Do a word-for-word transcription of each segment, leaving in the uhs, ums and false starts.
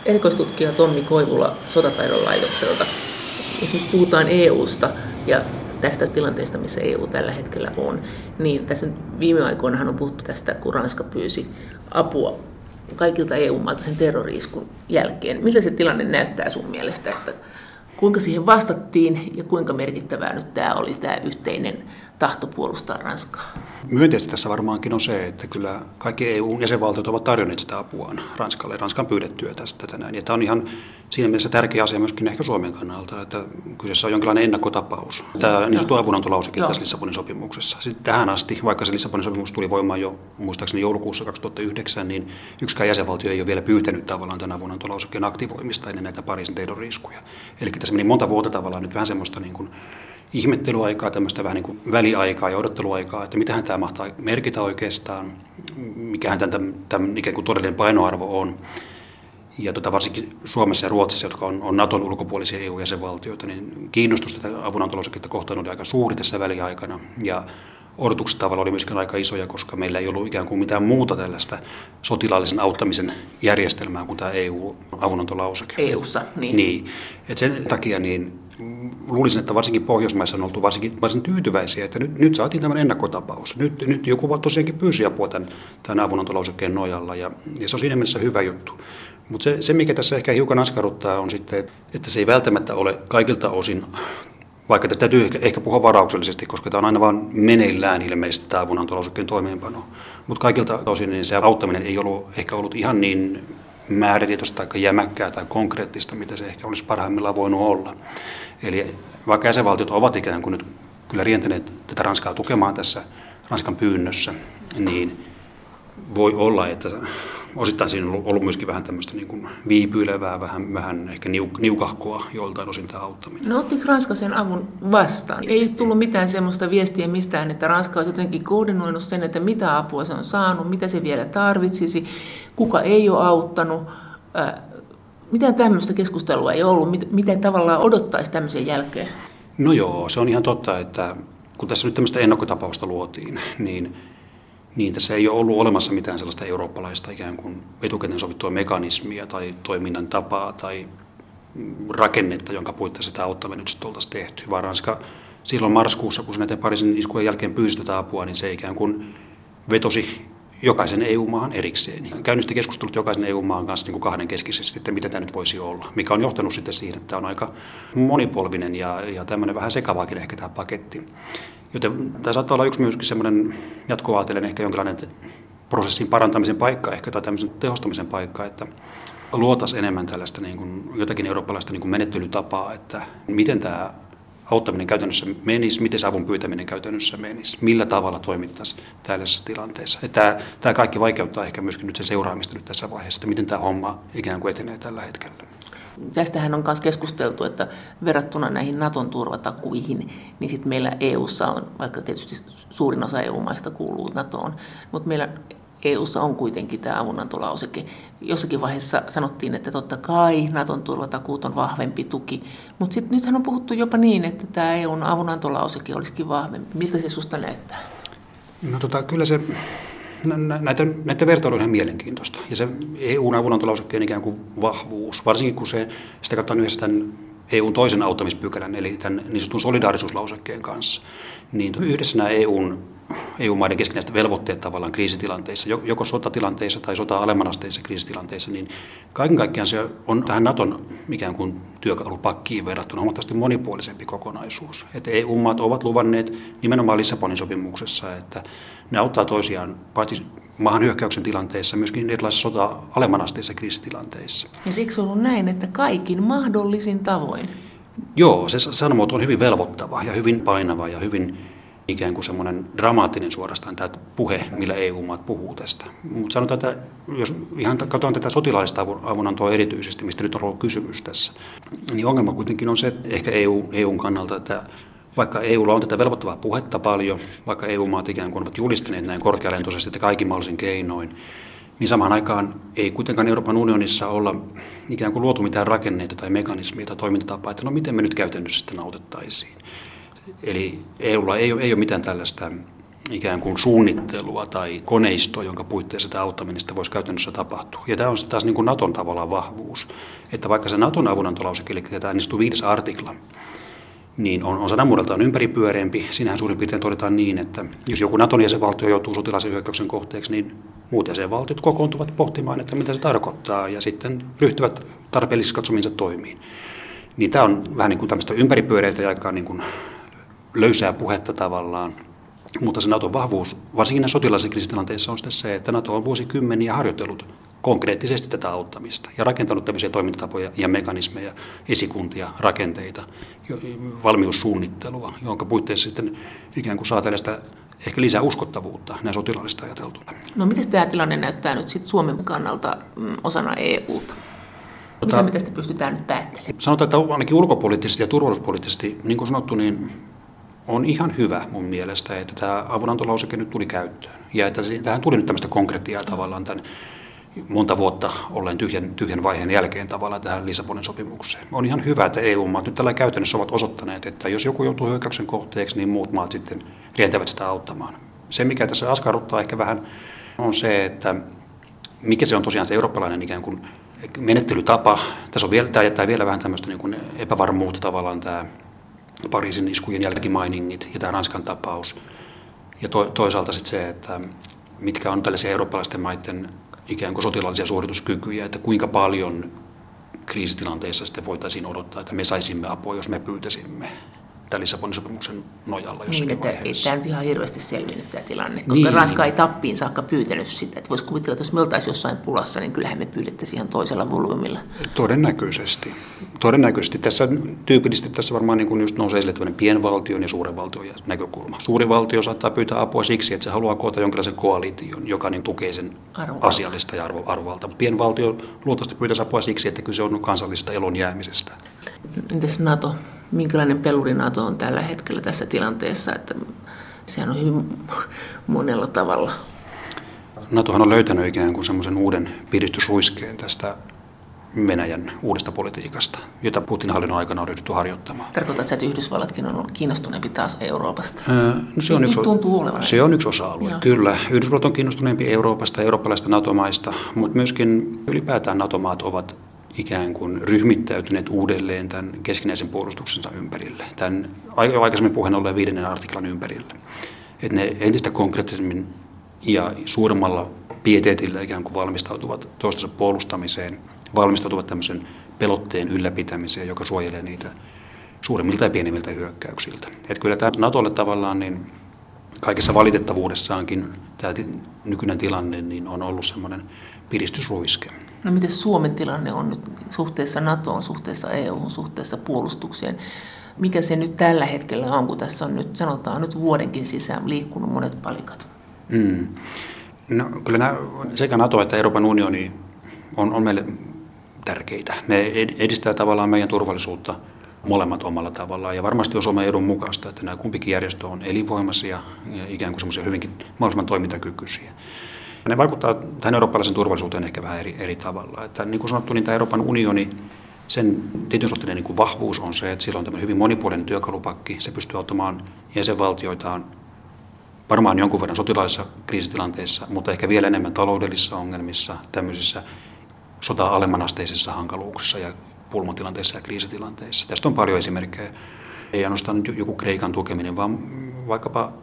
Erikoistutkija Tommi Koivula Sotataidon laitokselta. Jos nyt puhutaan E U:sta ja tästä tilanteesta, missä E U tällä hetkellä on, niin tässä viime aikoinahan on puhuttu tästä, kun Ranska pyysi apua kaikilta E U-mailta sen terrori-iskun jälkeen. Miltä se tilanne näyttää sun mielestä, että kuinka siihen vastattiin ja kuinka merkittävää nyt tämä oli tämä yhteinen tahto puolustaa Ranskaa? Myönteistä tässä varmaankin on se, että kyllä kaikki E U-jäsenvaltiot ovat tarjonneet sitä apuaan Ranskalle. Ranskan pyydettyä tästä tänään. Ja tämä on ihan siinä mielessä tärkeä asia myöskin ehkä Suomen kannalta, että kyseessä on jonkinlainen ennakkotapaus. Tämä niin sanottu avunantolauseke tässä Lissabonin sopimuksessa. Sitten tähän asti, vaikka se Lissabonin sopimus tuli voimaan jo muistaakseni joulukuussa kaksituhattayhdeksän, niin yksikään jäsenvaltio ei ole vielä pyytänyt tavallaan tämän avunantolausekkeen aktivoimista ennen näitä Pariisin terrori-iskuja. Eli tässä meni monta vuotta tavallaan nyt vähän semmoista niin kuin ihmettelyaikaa, tämmöistä vähän niin kuin väliaikaa ja odotteluaikaa, että mitähän tämä mahtaa merkitä oikeastaan, mikähän tämän, tämän ikään kuin todellinen painoarvo on. Ja tota, varsinkin Suomessa ja Ruotsissa, jotka on, on Naton ulkopuolisia E U-jäsenvaltioita, niin kiinnostus tätä avunantolauseketta kohtaan oli aika suuri tässä väliaikana. Ja odotukset tavalla oli myöskin aika isoja, koska meillä ei ollut ikään kuin mitään muuta tällaista sotilaallisen auttamisen järjestelmää kuin tämä E U-avunantolauseke. E U:ssa, niin. Niin. Et sen takia niin luulisin, että varsinkin Pohjoismaissa on oltu varsinkin, varsin tyytyväisiä, että nyt, nyt saatiin tämmöinen ennakkotapaus. Nyt, nyt joku tosiaankin pyysi apua tämän, tämän avunantolausekkeen nojalla ja, ja se on siinä mielessä hyvä juttu. Mutta se, se, mikä tässä ehkä hiukan askarruttaa, on sitten, että se ei välttämättä ole kaikilta osin, vaikka tätä täytyy ehkä, ehkä puhua varauksellisesti, koska tämä on aina vaan meneillään ilmeisesti tämä avunantolausekkeen toimeenpano. Mutta kaikilta osin niin se auttaminen ei ollut ehkä ollut ihan niin määrätietoista tai jämäkkää tai konkreettista, mitä se ehkä olisi parhaimmillaan voinut olla. Eli vaikka jäsenvaltiot ovat ikään kuin nyt kyllä rientäneet tätä Ranskaa tukemaan tässä Ranskan pyynnössä, niin voi olla, että osittain siinä on ollut myöskin vähän tämmöistä niin kuin viipyilevää, vähän, vähän ehkä niuk- niukahkoa joltain osin tämä auttaminen. No ottiko Ranska sen avun vastaan? Ei tullut mitään semmoista viestiä mistään, että Ranska on jotenkin koordinoinut sen, että mitä apua se on saanut, mitä se vielä tarvitsisi, kuka ei ole auttanut. Mitään tämmöistä keskustelua ei ollut. Miten tavallaan odottaisi tämmöisen jälkeen? No joo, se on ihan totta, että kun tässä nyt tämmöistä ennakkotapausta luotiin, niin Niin, tässä ei ole ollut olemassa mitään sellaista eurooppalaista ikään kuin etukäteen sovittua mekanismia tai toiminnan tapaa tai rakennetta, jonka puitteissa tämä auttaminen nyt sitten oltaisiin tehty. Vaan Ranska silloin marraskuussa, kun se näiden Pariisin iskujen jälkeen pyysi tätä apua, niin se ikään kuin vetosi jokaisen E U-maahan erikseen. Käynnisti keskustelut jokaisen E U-maan kanssa niin kuin kahdenkeskisesti, että mitä tämä nyt voisi olla. Mikä on johtanut sitten siihen, että tämä on aika monipolvinen ja, ja tämmöinen vähän sekavaakin ehkä tämä paketti. Joten tämä saattaa olla yksi myöskin semmoinen jatkoaatellen ehkä jonkinlainen prosessin parantamisen paikka ehkä tai tämmöisen tehostamisen paikka, että luotaisiin enemmän tällaista niin kuin, jotakin eurooppalaista niin kuin menettelytapaa, että miten tämä auttaminen käytännössä menisi, miten se avun pyytäminen käytännössä menisi, millä tavalla toimittaisiin tällaisessa tilanteessa. Että tämä, tämä kaikki vaikeuttaa ehkä myöskin nyt se seuraamista nyt tässä vaiheessa, että miten tämä homma ikään kuin etenee tällä hetkellä. Tästähän on myös keskusteltu, että verrattuna näihin Naton turvatakuihin, niin sitten meillä E U:ssa on, vaikka tietysti suurin osa E U-maista kuuluu NATOon, mutta meillä E U:ssa on kuitenkin tämä avunantolauseke. Jossakin vaiheessa sanottiin, että totta kai Naton turvatakuut on vahvempi tuki, mutta sitten nythän on puhuttu jopa niin, että tämä E U:n avunantolauseke olisikin vahvempi. Miltä se susta näyttää? No tota, kyllä se... Näitä, näitä vertailuja on ihan mielenkiintoista. Ja se E U:n avunantolausekkeen ikään kuin vahvuus, varsinkin kun se, sitä katsotaan yhdessä tämän E U:n toisen auttamispykälän, eli tämän niin sanotun solidaarisuuslausekkeen kanssa, niin yhdessä nämä E U:n, E U-maiden keskinäiset velvoitteet tavallaan kriisitilanteissa, joko sotatilanteissa tai sota-alemmanasteisissa kriisitilanteissa, niin kaiken kaikkiaan se on tähän Naton ikään kuin työkalupakkiin verrattuna huomattavasti monipuolisempi kokonaisuus. Että E U-maat ovat luvanneet nimenomaan Lissabonin sopimuksessa, että ne auttaa toisiaan paitsi maahan hyökkäyksen tilanteissa, myöskin erilaisissa sota-alemmanasteisissa kriisitilanteissa. Ja siksi on ollut näin, että kaikin mahdollisin tavoin. Joo, se sanamuoto on hyvin velvoittava ja hyvin painava ja hyvin ikään kuin semmoinen dramaattinen suorastaan tämä puhe, millä E U-maat puhuu tästä. Mutta sanotaan, että jos ihan katsotaan tätä sotilaallista avunantoa erityisesti, mistä nyt on ollut kysymys tässä, niin ongelma kuitenkin on se, että ehkä E U, E U:n kannalta, että vaikka E U:lla on tätä velvoittavaa puhetta paljon, vaikka E U-maat ikään kuin ovat julistaneet näin korkealentoisesti, että kaikin mahdollisin keinoin, niin samaan aikaan ei kuitenkaan Euroopan unionissa olla ikään kuin luotu mitään rakenneita tai mekanismia tai toimintatapaa, että no miten me nyt käytännössä sitten autettaisiin. Eli E U:lla ei ole, ei ole mitään tällaista ikään kuin suunnittelua tai koneistoa, jonka puitteissa tämä auttaminen sitä voisi käytännössä tapahtua. Ja tämä on taas niin kuin Naton tavallaan vahvuus, että vaikka se Naton avunantolauseke, eli tämä niin viides artikla, niin on, on sanamuodoltaan ympäripyöreämpi. Siinähän suurin piirtein todetaan niin, että jos joku Naton jäsenvaltio joutuu sotilaisen hyökkäyksen kohteeksi, niin muut jäsenvaltiot kokoontuvat pohtimaan, että mitä se tarkoittaa, ja sitten ryhtyvät tarpeellisiksi katsomiinsa toimiin. Niin tämä on vähän niin kuin tämmöistä ympäripyöreitä ja aika niin kuin löysää puhetta tavallaan. Mutta se Naton vahvuus, varsinkin sotilaisen kriisitilanteessa, on sitten se, että Nato on vuosikymmeniä harjoitellut konkreettisesti tätä auttamista ja rakentanut tämmöisiä toimintatapoja ja mekanismeja, esikuntia, rakenteita, valmiussuunnittelua, jonka puitteissa sitten ikään kuin saa tällaista ehkä lisää uskottavuutta näin sotilaallista ajateltuna. No miten tämä tilanne näyttää nyt sitten Suomen kannalta osana E U:ta? Mitä tota, me tästä pystytään nyt päättelemään? Sanotaan, että ainakin ulkopoliittisesti ja turvallisuuspoliittisesti, niin kuin sanottu, niin on ihan hyvä mun mielestä, että tämä avunantolauseke nyt tuli käyttöön. Ja että tähän tuli nyt tämmöistä konkretiaa tavallaan tämän monta vuotta olleen tyhjän, tyhjän vaiheen jälkeen tavallaan tähän Lissabonin sopimukseen. On ihan hyvä, että E U-maat nyt tällä käytännössä ovat osoittaneet, että jos joku joutuu hyökkäyksen kohteeksi, niin muut maat sitten rientävät sitä auttamaan. Se, mikä tässä askarruttaa ehkä vähän, on se, että mikä se on tosiaan se eurooppalainen ikään kuin menettelytapa. Tässä on vielä, tämä jättää vielä vähän tämmöistä niin kuin epävarmuutta tavallaan tämä Pariisin iskujen jälkimainingit ja tämä Ranskan tapaus. Ja to, toisaalta sitten se, että mitkä on tällaisia eurooppalaisten maiden ikään kuin sotilaallisia suorituskykyjä, että kuinka paljon kriisitilanteissa sitten voitaisiin odottaa, että me saisimme apua, jos me pyytäisimme tämän Lissabonin sopimuksen nojalla jossakin niin, että vaiheessa. Ei tämä nyt ihan hirveästi selvinnyt tämä tilanne, koska niin, Ranska ei tappiin saakka pyytänyt sitä. Että voisi kuvitella, että jos me oltaisiin jossain pulassa, niin kyllähän me pyydettäisiin ihan toisella volyymilla. Todennäköisesti. Todennäköisesti. Tässä tyypillisesti tässä varmaan niin kuin just nousee esille tämmöinen pienvaltion ja suuren valtion näkökulma. Suuri valtio saattaa pyytää apua siksi, että se haluaa koota jonkinlaisen koalition, joka niin tukee sen Arvovalta. asiallista ja arvo, arvovalta. Pienvaltio luultavasti pyytäisi apua siksi, että kyse on kansallisesta elon jäämisestä. Entäs NATO? Minkälainen peluri NATO on tällä hetkellä tässä tilanteessa? Että sehän on hyvin monella tavalla. NATOhan on löytänyt ikään kuin semmoisen uuden piristysruiskeen tästä Venäjän uudesta politiikasta, jota Putinin hallinnon aikana on ryhdytty harjoittamaan. Tarkoitatko sä, että Yhdysvallatkin on ollut kiinnostuneempi taas Euroopasta? Öö, no se, on yksi, tuntuu olevan. se on yksi osa-alue, Joo. kyllä. Yhdysvallat on kiinnostuneempi Euroopasta ja eurooppalaisista NATO-maista, mutta myöskin ylipäätään NATO-maat ovat ikään kuin ryhmittäytyneet uudelleen tämän keskinäisen puolustuksensa ympärille, tämän aikaisemmin puheen olleen viidennen artiklan ympärille. Että ne entistä konkreettisemmin ja suuremmalla pieteetillä ikään kuin valmistautuvat toistensa puolustamiseen, valmistautuvat tämmöisen pelotteen ylläpitämiseen, joka suojelee niitä suuremmilta ja pienimmiltä hyökkäyksiltä. Että kyllä tämä NATOlle tavallaan niin kaikessa valitettavuudessaankin tämä nykyinen tilanne niin on ollut semmoinen piristysruiske. No miten Suomen tilanne on nyt suhteessa NATOon, suhteessa E U:hun, suhteessa puolustukseen? Mikä se nyt tällä hetkellä on, kun tässä on nyt, sanotaan nyt vuodenkin sisään liikkunut monet palikat? Mm. No, kyllä nämä, sekä NATO että Euroopan unioni on, on meille tärkeitä. Ne edistää tavallaan meidän turvallisuutta molemmat omalla tavallaan. Ja varmasti on Suomen edun mukaista, että nämä kumpikin järjestö on elinvoimaisia ja ikään kuin semmoisia hyvinkin mahdollisimman toimintakykyisiä. Ne vaikuttaa tähän eurooppalaisen turvallisuuteen ehkä vähän eri, eri tavalla. Että, niin kuin sanottu, niin tämä Euroopan unioni, sen tietyn sorttinen niin kuin vahvuus on se, että sillä on tämmöinen hyvin monipuolinen työkalupakki. Se pystyy auttamaan jäsenvaltioitaan varmaan jonkun verran sotilaallisissa kriisitilanteissa, mutta ehkä vielä enemmän taloudellisissa ongelmissa, tämmöisissä sotaa alemmanasteisissa hankaluuksissa ja pulmatilanteissa ja kriisitilanteissa. Tästä on paljon esimerkkejä. Ei ainoastaan joku Kreikan tukeminen, vaan vaikkapa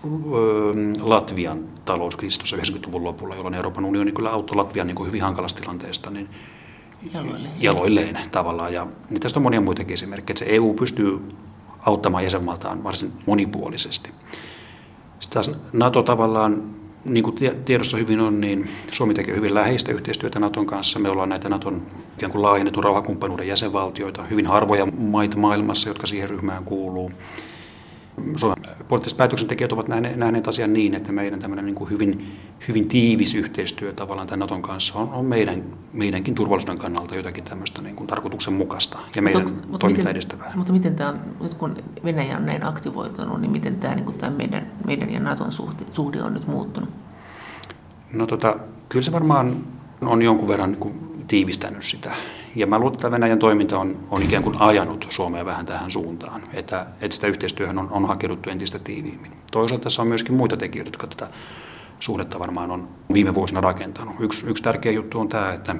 Latvian talouskriisi tuossa yhdeksänkymmentäluvun lopulla, jolloin Euroopan unioni kyllä auttoi Latvian niin kuin hyvin hankalasta tilanteesta niin jaloilleen, jaloilleen tavallaan. Ja niin tästä on monia muitakin esimerkkejä, että se E U pystyy auttamaan jäsenmaaltaan varsin monipuolisesti. Sitten taas NATO tavallaan, niin kuin tiedossa hyvin on, niin Suomi tekee hyvin läheistä yhteistyötä Naton kanssa. Me ollaan näitä Naton ikään kuin laajennetun rauhakumppanuuden jäsenvaltioita, hyvin harvoja maita maailmassa, jotka siihen ryhmään kuuluu. Suomen poliittiset päätöksentekijät ovat nähneet asian niin, että meidän tämmöinen niin kuin hyvin, hyvin tiivis yhteistyö tavallaan tämän Naton kanssa on, on meidän, meidänkin turvallisuuden kannalta jotakin tämmöistä niin kuin tarkoituksenmukaista ja meidän mutta, toimintaa edistävää. Mutta miten tämä on, nyt kun Venäjä on näin aktivoitunut, niin miten tämä, niin kuin tämä meidän, meidän ja Naton suhde, suhde on nyt muuttunut? No tota, kyllä se varmaan on jonkun verran niin kuin tiivistänyt sitä Ja mä luulen, että Venäjän toiminta on, on ikään kuin ajanut Suomea vähän tähän suuntaan, että, että sitä yhteistyöhön on, on hakeuduttu entistä tiiviimmin. Toisaalta tässä on myöskin muita tekijöitä, jotka tätä suhdetta varmaan on viime vuosina rakentanut. Yksi, yksi tärkeä juttu on tämä, että,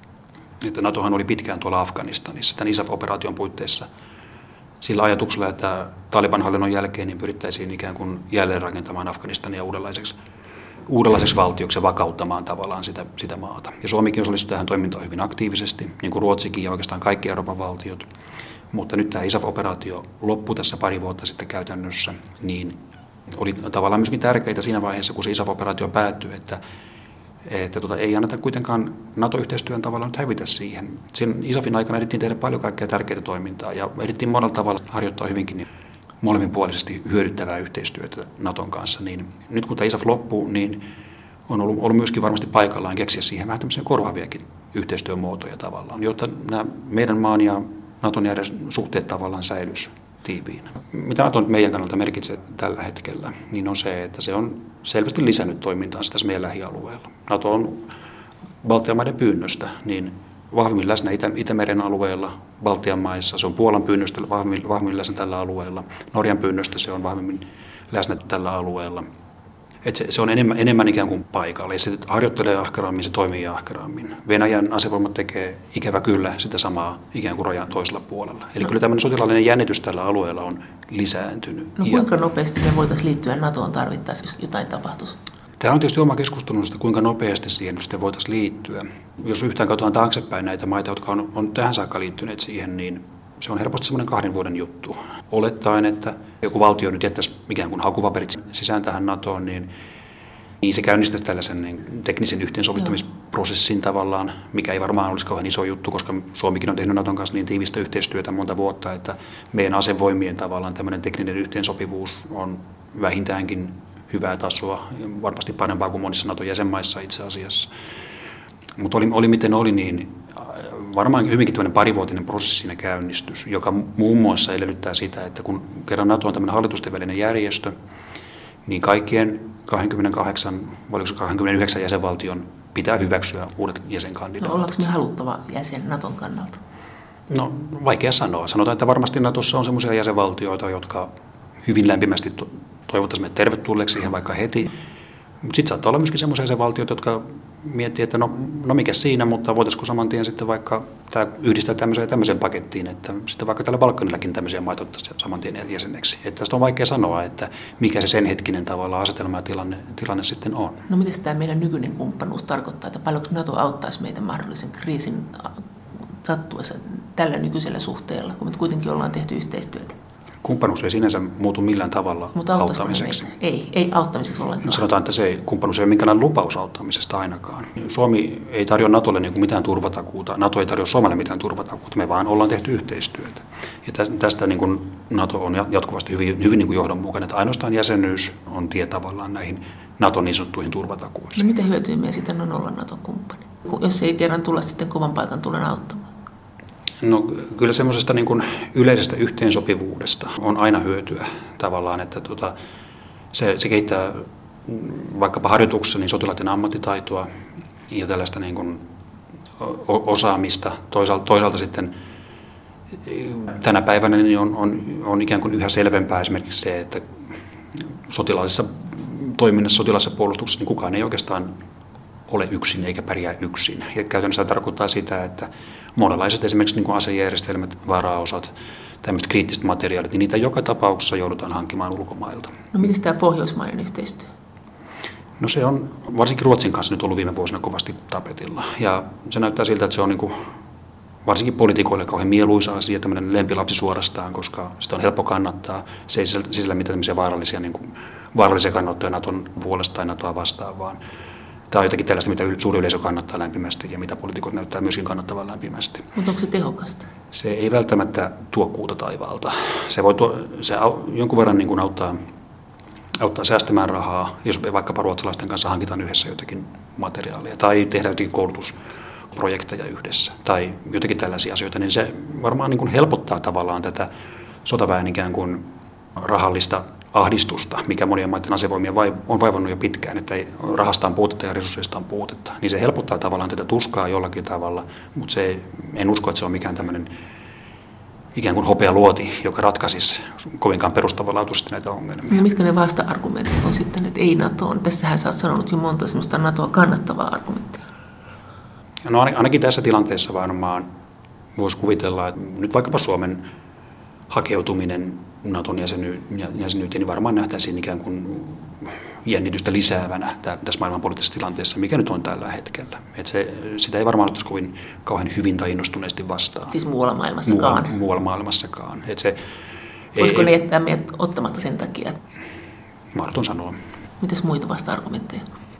että NATOhan oli pitkään tuolla Afganistanissa tämän I S A F-operaation puitteissa sillä ajatuksella, että Taliban-hallinnon jälkeen niin pyrittäisiin ikään kuin jälleen rakentamaan Afganistania uudenlaiseksi, uudenlaiseksi valtioksi ja vakauttamaan tavallaan sitä, sitä maata. Ja Suomikin osallistui tähän toimintaan hyvin aktiivisesti, niin kuin Ruotsikin ja oikeastaan kaikki Euroopan valtiot. Mutta nyt tämä I S A F-operaatio loppui tässä pari vuotta sitten käytännössä, niin oli tavallaan myöskin tärkeää siinä vaiheessa, kun se I S A F-operaatio päättyi, että, että tuota, ei anneta kuitenkaan NATO-yhteistyön tavalla nyt hävitä siihen. Sen I S A Fin aikana ehdittiin tehdä paljon kaikkea tärkeää toimintaa ja ehdittiin monella tavalla harjoittaa hyvinkin molemminpuolisesti hyödyttävää yhteistyötä NATOn kanssa. Niin nyt kun tämä I S A F loppuu, niin on ollut, ollut myöskin varmasti paikallaan keksiä siihen vähän tämmöisiä korvaaviakin yhteistyömuotoja tavallaan, jotta nämä meidän maan ja NATOn suhteet tavallaan säilyisi tiiviinä. Mitä NATO nyt meidän kannalta merkitsee tällä hetkellä, niin on se, että se on selvästi lisännyt toimintaansa tässä meidän lähialueella. NATO on Baltian maiden pyynnöstä niin vahvimmin läsnä Itä- Itämeren alueella, Baltian maissa, se on Puolan pyynnöstä vahvimmin, vahvimmin läsnä tällä alueella, Norjan pyynnöstä se on vahvimmin läsnä tällä alueella. Et se, se on enemmän, enemmän ikään kuin paikalla ja se harjoittelee ahkerammin, se toimii ahkerammin. Venäjän asevoimat tekee ikävä kyllä sitä samaa ikään kuin rajan toisella puolella. Eli no. Kyllä tämmöinen sotilaallinen jännitys tällä alueella on lisääntynyt. No kuinka ja, nopeasti me voitaisiin liittyä NATOon tarvittaessa, jos jotain tapahtuisi? Tämä on tietysti oma keskustelusta, kuinka nopeasti siihen sitten voitaisiin liittyä. Jos yhtään katsotaan taaksepäin näitä maita, jotka on, on tähän saakka liittyneet siihen, niin se on helposti semmoinen kahden vuoden juttu. Olettaen, että joku valtio nyt jättäisi ikään kuin hakupaperit sisään tähän NATOon, niin, niin se käynnistäisi tällaisen niin teknisen yhteensovittamisprosessin tavallaan, mikä ei varmaan olisi kauhean iso juttu, koska Suomikin on tehnyt NATOn kanssa niin tiivistä yhteistyötä monta vuotta, että meidän asevoimien tavallaan tämmöinen tekninen yhteensopivuus on vähintäänkin hyvää tasoa, varmasti parempaa kuin monissa NATOn jäsenmaissa itse asiassa. Mutta oli, oli miten oli, niin varmaan hyvinkin tämmöinen parivuotinen prosessi siinä käynnistys, joka muun muassa edellyttää sitä, että kun kerran NATO on tämmöinen hallitusten välinen järjestö, niin kaikkien kaksikymmentäkahdeksan, oliko se kaksikymmentäyhdeksän jäsenvaltion pitää hyväksyä uudet jäsenkandidaatit. No, ollaanko me haluttava jäsen NATOn kannalta? No vaikea sanoa. Sanotaan, että varmasti NATOssa on semmoisia jäsenvaltioita, jotka hyvin lämpimästi toivottaisiin meidät tervetulleeksi siihen vaikka heti. Mutta sitten saattaa olla myöskin semmoisia jäsenvaltioita, jotka miettii, että no, no mikä siinä, mutta voitaisiinko saman tien sitten vaikka tämä yhdistää tämmöiseen tämmöiseen pakettiin, että sitten vaikka tällä Balkanillakin tämmöisiä maita ottaisiin saman tien jäseneksi. Että tästä on vaikea sanoa, että mikä se sen hetkinen tavalla asetelma ja tilanne, tilanne sitten on. No miten tämä meidän nykyinen kumppanuus tarkoittaa, että paljonko NATO auttaisi meitä mahdollisen kriisin sattuessa tällä nykyisellä suhteella, kun me kuitenkin ollaan tehty yhteistyötä? Kumppanuus ei sinänsä muutu millään tavalla auttamiseksi. Ei, ei auttamiseksi ollenkaan. Sanotaan, että se kumppanuus ei ole minkäänlainen lupaus auttamisesta ainakaan. Suomi ei tarjoa NATOlle niin kuin mitään turvatakuuta. NATO ei tarjoa Suomelle mitään turvatakuuta. Me vaan ollaan tehty yhteistyötä. Ja tästä niin kuin NATO on jatkuvasti hyvin, hyvin niin kuin johdonmukainen. Että ainoastaan jäsenyys on tie tavallaan näihin NATOn niin sanottuihin turvatakuisiin. No mitä hyötyä meidän sitten on olla NATOn kumppani, jos ei kerran tulla sitten kovan paikan tulen auttamaan? No kyllä semmoisesta niin kuin yleisestä yhteensopivuudesta on aina hyötyä tavallaan, että tota, se, se kehittää vaikkapa harjoituksessa niin sotilaiden ammattitaitoa ja tällaista niin kuin osaamista. Toisaalta, toisaalta sitten tänä päivänä niin on, on, on ikään kuin yhä selvempää esimerkiksi se, että sotilaallisessa toiminnassa, sotilaallisessa puolustuksessa niin kukaan ei oikeastaan ole yksin eikä pärjää yksin. Ja käytännössä tämä tarkoittaa sitä, että monenlaiset esimerkiksi niin kuin asejärjestelmät, varaosat, tämmöiset kriittiset materiaalit, niin niitä joka tapauksessa joudutaan hankkimaan ulkomailta. No miten tämä pohjoismainen yhteistyö? No se on varsinkin Ruotsin kanssa nyt ollut viime vuosina kovasti tapetilla. Ja se näyttää siltä, että se on niin kuin varsinkin poliitikoille kauhean mieluisa asia, tämmöinen lempilapsi suorastaan, koska sitä on helppo kannattaa. Se ei sisällä mitään tämmöisiä vaarallisia, niin kuin, vaarallisia kannattoja NATOn puolesta tai NATOa vastaan, vaan tämä on jotakin tällaista, mitä suuri yleisö kannattaa lämpimästi ja mitä poliitikot näyttää myöskin kannattavan lämpimästi. Mutta onko se tehokasta? Se ei välttämättä tuo kuuta taivaalta. Se voi tuo, se jonkun verran niin kuin auttaa, auttaa säästämään rahaa, jos vaikkapa ruotsalaisten kanssa hankitaan yhdessä jotakin materiaalia tai tehdään jotakin koulutusprojekteja yhdessä tai jotakin tällaisia asioita, niin se varmaan niin kuin helpottaa tavallaan tätä sotaväen ikään kuin rahallista ahdistusta, mikä monien maiden asevoimia on vaivannut jo pitkään, että ei, rahasta on puutetta ja resursseista on puutetta. Niin se helpottaa tavallaan tätä tuskaa jollakin tavalla, mutta se, en usko, että se on mikään tämmöinen ikään kuin hopealuoti, joka ratkaisisi kovinkaan perustavanlaatuisesti näitä ongelmia. No mitkä ne vasta-argumentit on sitten, että ei NATOon? Tässähän sä oot sanonut jo monta semmoista NATOa kannattavaa argumenttia. No ainakin tässä tilanteessa varmaan voisi kuvitella, että nyt vaikkapa Suomen hakeutuminen NATOn jäsenyyteen, niin varmaan nähtäisiin ikään kuin jännitystä lisäävänä tässä maailmanpoliittisessa tilanteessa, mikä nyt on tällä hetkellä. Että se, sitä ei varmaan ottaisi kovin kauhean hyvin tai innostuneesti vastaan. Siis muualla maailmassakaan? Muualla, muualla maailmassakaan. Että se, voisiko ei, ne jättää meidät ottamatta sen takia? Mahdoton sanoa. Mitäs muita vasta-argumentteja?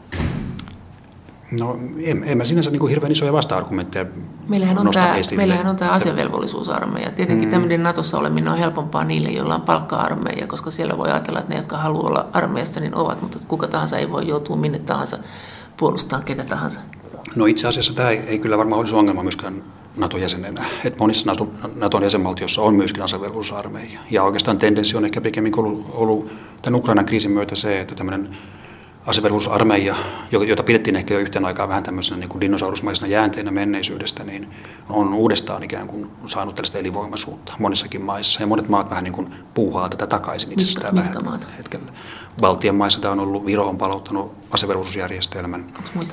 No en, en mä sinänsä niin kuin hirveän isoja vasta-argumentteja Meillähän on, nosta tämä, esille. meillähän on tämä asevelvollisuusarmeija. Tietenkin mm. tämmöinen Natossa oleminen on helpompaa niille, joilla on palkka-armeija, koska siellä voi ajatella, että ne, jotka haluaa olla armeijassa, niin ovat, mutta kuka tahansa ei voi joutua minne tahansa puolustamaan ketä tahansa. No itse asiassa tämä ei, ei kyllä varmaan olisi ongelma myöskään Naton jäsenenä. Että monissa Naton jäsenvaltioissa on myöskin asevelvollisuusarmeija. Ja oikeastaan tendenssi on ehkä pikemminkin ollut, ollut tämän Ukrainan kriisin myötä se, että tämmöinen asevelvollisuusarmeija, jota pidettiin ehkä jo yhteen aikaan vähän tämmöisenä niin kuin dinosaurusmaisena jäänteenä menneisyydestä, niin on uudestaan ikään kuin saanut tällaista elinvoimaisuutta monissakin maissa. Ja monet maat vähän niin kuin puuhaa tätä takaisin itse asiassa tällä hetkellä. Baltian maissa tämä on ollut, Viro on palauttanut asevelvollisuusjärjestelmän. Onko muita?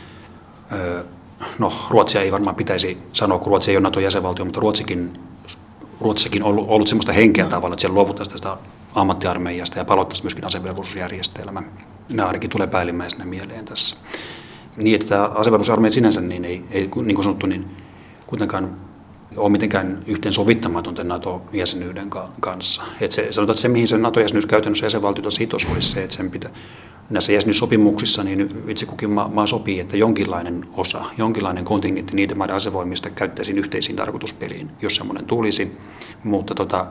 Öö, no, Ruotsia ei varmaan pitäisi sanoa, kun Ruotsi ei ole Naton jäsenvaltio, mutta Ruotsikin, Ruotsissakin on ollut, ollut sellaista henkeä no. tavalla, että siellä luovuttaisiin tästä ammattiarmeijasta ja palauttaisiin myöskin asevelvollisuusjärjestelmän. Nämä ainakin tulee päällimmäisenä mieleen tässä. Niin, että tämä asevelvollisuusarmeija sinänsä niin ei, ei, niin kuin sanottu, niin kuitenkaan ole mitenkään yhteen sovittamaton tämän NATO-jäsenyyden kanssa. Että se, sanotaan, että se, mihin se NATO-jäsenyys käytännössä jäsenvaltiota sitos, olisi se, että sen pitää, näissä jäsenyyssopimuksissa niin itse kukin maa, maa sopii, että jonkinlainen osa, jonkinlainen kontingentti niiden maiden asevoimista käyttäisiin yhteisiin tarkoitusperiin, jos semmoinen tulisi. Mutta tota,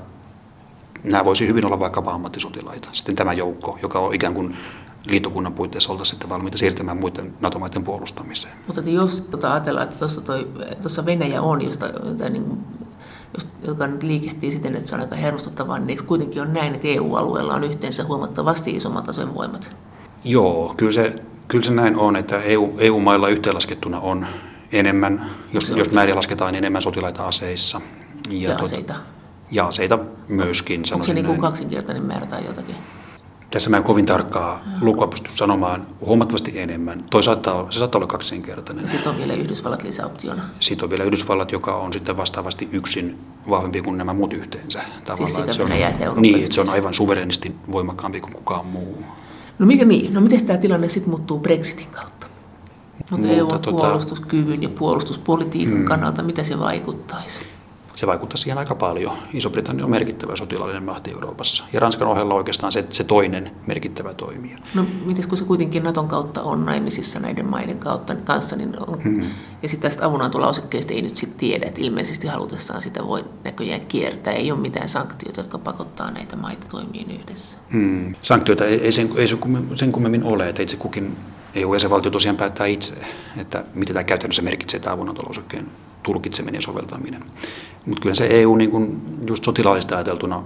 nämä voisi hyvin olla vaikkapa ammattisotilaita. Sitten tämä joukko, joka on ikään kuin liittokunnan puitteissa oltaisiin sitten valmiita siirtymään muiden NATO-maiden puolustamiseen. Mutta jos tota, ajatellaan, että tuossa Venäjä on, josta, jota, niin kuin, joka nyt liikehtii siten, että se on aika hermostuttavaa, niin eikö kuitenkin on näin, että E U-alueella on yhteensä huomattavasti isommat asevoimat? Joo, kyllä se, kyllä se näin on, että E U, E U-mailla yhteenlaskettuna on enemmän, jos, jos määrin lasketaan enemmän sotilaita aseissa. Ja, ja aseita? Ja aseita myöskin. Onko se niin kuin kaksinkertainen määrä tai jotakin? Tässä mä en kovin tarkkaa lukua pysty sanomaan, huomattavasti enemmän. Toisaalta se saattaa olla kaksinkertainen. Ja sitten on vielä Yhdysvallat lisäoptiona. Sitten on vielä Yhdysvallat, joka on sitten vastaavasti yksin vahvempi kuin nämä muut yhteensä. Tavallaan, siis se on, niin, että se on aivan suverenisti voimakkaampi kuin kukaan muu. No mikä niin? No miten tämä tilanne sitten muuttuu Brexitin kautta? Mutta E U:n tota, puolustuskyvyn ja puolustuspolitiikan hmm. kannalta, mitä se vaikuttaisi? Se vaikuttaa siihen aika paljon. Iso-Britannia on merkittävä sotilaallinen mahti Euroopassa. Ja Ranskan ohella oikeastaan se, se toinen merkittävä toimija. No mites kun se kuitenkin Naton kautta on naimisissa näiden maiden kautta, kanssa, niin on, hmm. ja sitten tästä avunantolausekkeesta ei nyt sitten tiedä, että ilmeisesti halutessaan sitä voi näköjään kiertää. Ei ole mitään sanktioita, jotka pakottaa näitä maita toimiin yhdessä. Hmm. Sanktioita ei, ei, sen, ei sen kummemmin ole, että itse kukin E U-jäsenvaltio tosiaan päättää itse, että mitä tämä käytännössä merkitsee tämä avunantolausekkeen tulkitseminen ja soveltaminen. Mutta kyllä se E U niin kun just sotilaallisesti ajateltuna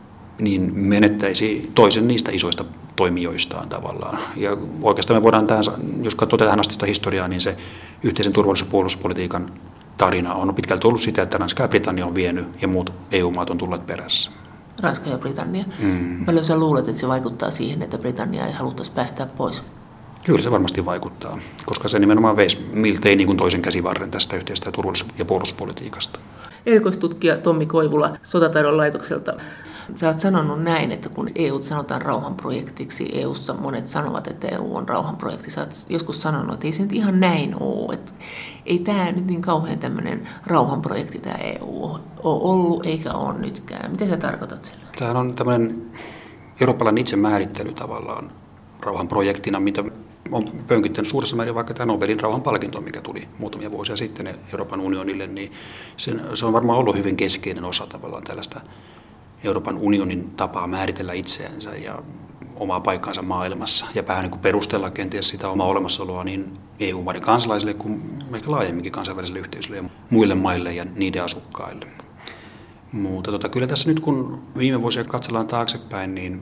niin menettäisi toisen niistä isoista toimijoistaan tavallaan. Ja oikeastaan me voidaan tähän, jos katsoo tähän asti sitä historiaa, niin se yhteisen turvallisuus- ja puolustuspolitiikan tarina on pitkälti ollut sitä, että Ranska ja Britannia on vienyt ja muut E U-maat on tulleet perässä. Ranska ja Britannia. Mm. Paljon sä luulet, että se vaikuttaa siihen, että Britannia ei haluttaisi päästää pois? Kyllä se varmasti vaikuttaa, koska se nimenomaan veisi miltei niin kuin toisen käsivarren tästä yhteisestä turvallisuus- ja puolustuspolitiikasta. Erikoistutkija Tommi Koivula Sotataidon laitokselta. Sä oot sanonut näin, että kun E U sanotaan rauhanprojektiksi, E U:ssa monet sanovat, että E U on rauhanprojekti. Sä oot joskus sanonut, että ei se nyt ihan näin ole. Että ei tämä nyt niin kauhean tämmöinen rauhanprojekti tämä E U ole ollut eikä ole nytkään. Mitä sä tarkoitat sillä? Tämä on tämmöinen eurooppalainen itsemäärittely tavallaan rauhanprojektina, mitä on pönkittänyt suuressa määrin vaikka tämä Nobelin rauhanpalkinto, mikä tuli muutamia vuosia sitten Euroopan unionille, niin sen, se on varmaan ollut hyvin keskeinen osa tavallaan tällaista Euroopan unionin tapaa määritellä itseänsä ja omaa paikkaansa maailmassa ja vähän niin kuin perustella kenties sitä omaa olemassaoloa niin E U-maiden kansalaisille kuin ehkä laajemminkin kansainväliselle yhteisölle ja muille maille ja niiden asukkaille. Mutta tota, kyllä tässä nyt kun viime vuosia katsellaan taaksepäin, niin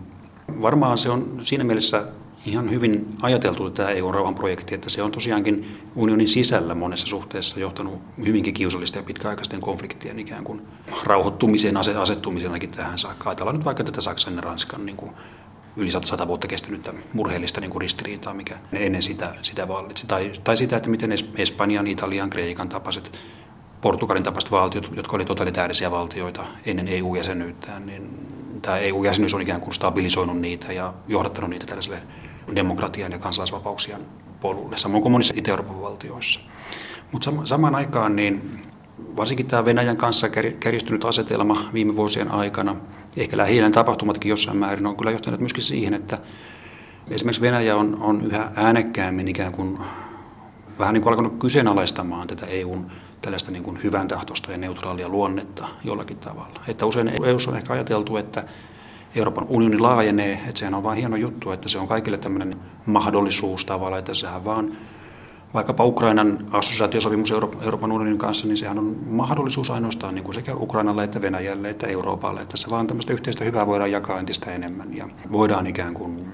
Varmaan se on siinä mielessä ihan hyvin ajateltu tämä E U-rauhanprojekti, että se on tosiaankin unionin sisällä monessa suhteessa johtanut hyvinkin kiusallisten ja pitkäaikaisten konfliktien ikään kuin rauhoittumiseen, asettumiseen ainakin tähän saakka. Ajatellaan nyt vaikka tätä Saksan ja Ranskan niin kuin yli sata vuotta kestynyttä murheellista niin kuin ristiriitaa, mikä ennen sitä, sitä vallitsi. Tai, tai sitä, että miten Espanjan, Italian, Kreikan tapaiset, Portugalin tapaiset valtiot, jotka oli totalitäärisiä valtioita ennen E U-jäsenyyttään, niin tämä E U-jäsenyys on ikään kuin stabilisoinut niitä ja johdattanut niitä tällaiselle demokratian ja kansalaisvapauksien polulle, samoin kuin monissa Itä-Euroopan valtioissa. Mutta samaan aikaan niin varsinkin tämä Venäjän kanssa kärjistynyt asetelma viime vuosien aikana, ehkä Lähi-idän tapahtumatkin jossain määrin, on kyllä johtanut myöskin siihen, että esimerkiksi Venäjä on, on yhä äänekkäämmin ikään kuin vähän niin kuin alkanut kyseenalaistamaan tätä E U:n tällaista niin kuin hyvän tahtoista ja neutraalia luonnetta jollakin tavalla. Että usein E U:ssa on ehkä ajateltu, että Euroopan unioni laajenee, että sehän on vain hieno juttu, että se on kaikille tämmöinen mahdollisuus tavalla, että sehän vaan vaikkapa Ukrainan assosiaatiosopimus Euroopan unionin kanssa, niin sehän on mahdollisuus ainoastaan niin kuin sekä Ukrainalle että Venäjälle että Euroopalle, että se vaan tämmöistä yhteistä hyvää voidaan jakaa entistä enemmän ja voidaan ikään kuin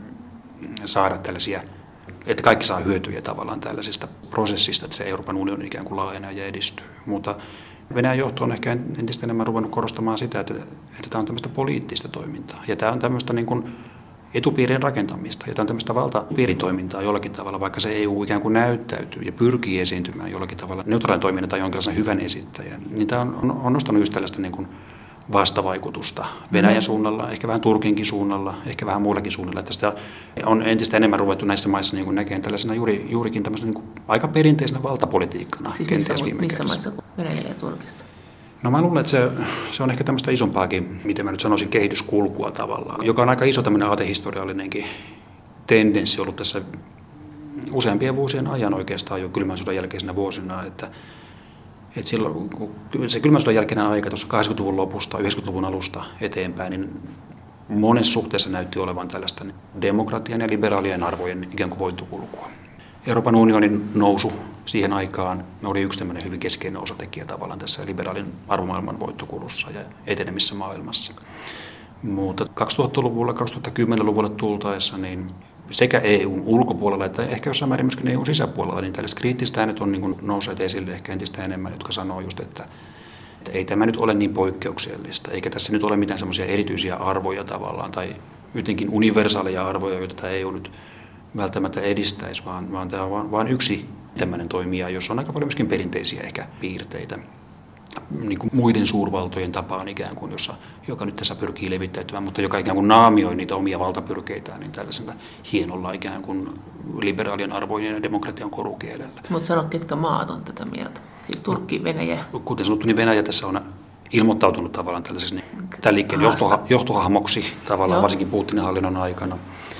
saada tällaisia, että kaikki saa hyötyjä tavallaan tällaisesta prosessista, että se Euroopan unioni ikään kuin laajenee ja edistyy. Mutta Venäjän johto on ehkä entistä enemmän ruvennut korostamaan sitä, että, että tämä on tämmöistä poliittista toimintaa ja tämä on tämmöistä niin kuin etupiirien rakentamista ja tämä on tämmöistä valtapiiritoimintaa jollakin tavalla, vaikka se E U ikään kuin näyttäytyy ja pyrkii esiintymään jollakin tavalla neutraalin toiminnan tai jonkinlaisen hyvän esittäjän, niin tämä on, on, on nostanut just tällaista niin kuin vastavaikutusta Venäjän suunnalla, ehkä vähän Turkinkin suunnalla, ehkä vähän muillakin suunnilla. Että sitä on entistä enemmän ruvettu näissä maissa niin kuin näkemään tällaisena juuri, juurikin tämmöisenä niin kuin aika perinteisenä valtapolitiikkana. Siis missä, missä maissa kuin Venäjällä ja Turkissa? No mä luulen, että se, se on ehkä tämmöistä isompaakin, miten mä nyt sanoisin, kehityskulkua tavallaan, joka on aika iso tämmöinen aatehistoriallinenkin tendenssi ollut tässä useampien vuosien ajan oikeastaan jo kylmän sodan jälkeisenä vuosina, että että silloin, kun se kylmän sodan jälkeinen aika tuossa kahdeksankymmentäluvun lopusta, yhdeksänkymmentäluvun alusta eteenpäin, niin monessa suhteessa näytti olevan tällaista demokratian ja liberaalien arvojen ikään kuin voittokulkua. Euroopan unionin nousu siihen aikaan oli yksi tämmöinen hyvin keskeinen osatekijä tavallaan tässä liberaalin arvomaailman voittokulussa ja etenemisessä maailmassa. Mutta kaksituhattaluvulla, kaksituhattakymmenluvulle tultaessa, niin sekä E U:n ulkopuolella että ehkä jossain määrin myöskin E U:n sisäpuolella, niin tällaiset kriittiset äänet on niin kuin nousseet esille ehkä entistä enemmän, jotka sanoo just, että, että ei tämä nyt ole niin poikkeuksellista, eikä tässä nyt ole mitään semmoisia erityisiä arvoja tavallaan tai jotenkin universaaleja arvoja, joita tämä E U nyt välttämättä edistäisi, vaan, vaan tämä on vain, vain yksi tämmöinen toimija, jossa on aika paljon myöskin perinteisiä ehkä piirteitä. Niin kuin muiden suurvaltojen tapaan ikään kuin, jossa, joka nyt tässä pyrkii levittäytymään, mutta joka ikään kuin naamioi niitä omia valtapyrkeitään niin tällaisella hienolla ikään kuin liberaalien arvojen ja demokratian korukielellä. Mutta sano, ketkä maat on tätä mieltä? Siis Turkki, Venäjä? Kuten sanottu, niin Venäjä tässä on ilmoittautunut tavallaan tällaisessa niin, tämän liikkeen johtoha, johtohahmoksi tavallaan, Joo. varsinkin Putinin hallinnon aikana.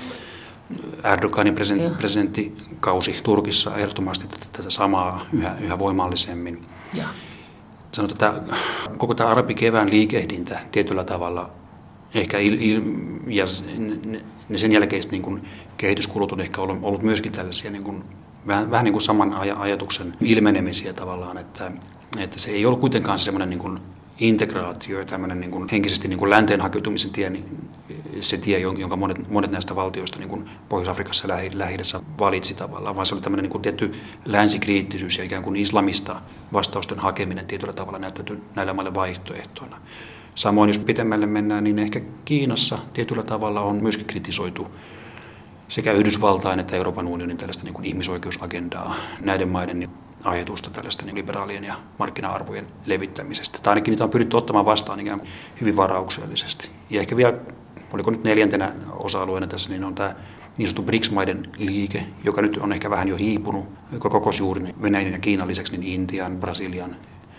Erdoganin president, presidenttikausi Turkissa ehdottomasti tätä samaa yhä, yhä voimallisemmin. Ja. Sanotaan, että koko tämä arabikevään liikehdintä tietyllä tavalla, ehkä il, il, ja ne sen jälkeiset niin kuin kehityskulut on ehkä ollut, ollut myöskin tällaisia niin kuin, vähän, vähän niin kuin saman ajatuksen ilmenemisiä tavallaan, että, että se ei ollut kuitenkaan semmoinen niin kuin integraatio ja tämmöinen niin kuin henkisesti niin kuin länteen hakeutumisen tie, niin se tie, jonka monet, monet näistä valtioista niin kuin Pohjois-Afrikassa ja Lähi-idässä valitsi tavallaan, vaan se oli tämmöinen niin kuin tietty länsikriittisyys ja ikään kuin islamista vastausten hakeminen tietyllä tavalla näyttäytyi näillä maille vaihtoehtona. Samoin jos pitemmälle mennään, niin ehkä Kiinassa tietyllä tavalla on myöskin kritisoitu sekä Yhdysvaltain että Euroopan unionin tällaista niin kuin ihmisoikeusagendaa, näiden maiden niin ajatusta tällaista niin liberaalien ja markkina-arvojen levittämisestä. Tai ainakin niitä on pyritty ottamaan vastaan ikään kuin hyvin varauksellisesti. Ja ehkä vielä, oliko nyt neljäntenä osa-alueena tässä, niin on tämä niin sanottu B R I C S-maiden liike, joka nyt on ehkä vähän jo hiipunut, joka kokosi juuri Venäjän ja Kiinan lisäksi niin Intian, Brasilian,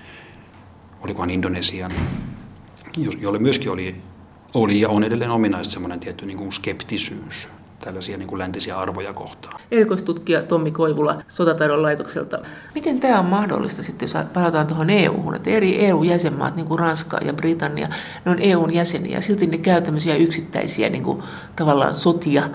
olikohan Indonesian, jolle myöskin oli, oli ja on edelleen ominaista semmoinen tietty niin kuin skeptisyys tällaisia niin kuin läntisiä arvoja kohtaan. Erikoistutkija Tommi Koivula Sotataidon laitokselta. Miten tämä on mahdollista sitten, jos palataan tuohon E U-hun, että eri E U-jäsenmaat, niin kuin Ranska ja Britannia, ne on E U-n jäseniä, silti ne käy tämmöisiä yksittäisiä niin kuin, tavallaan sotia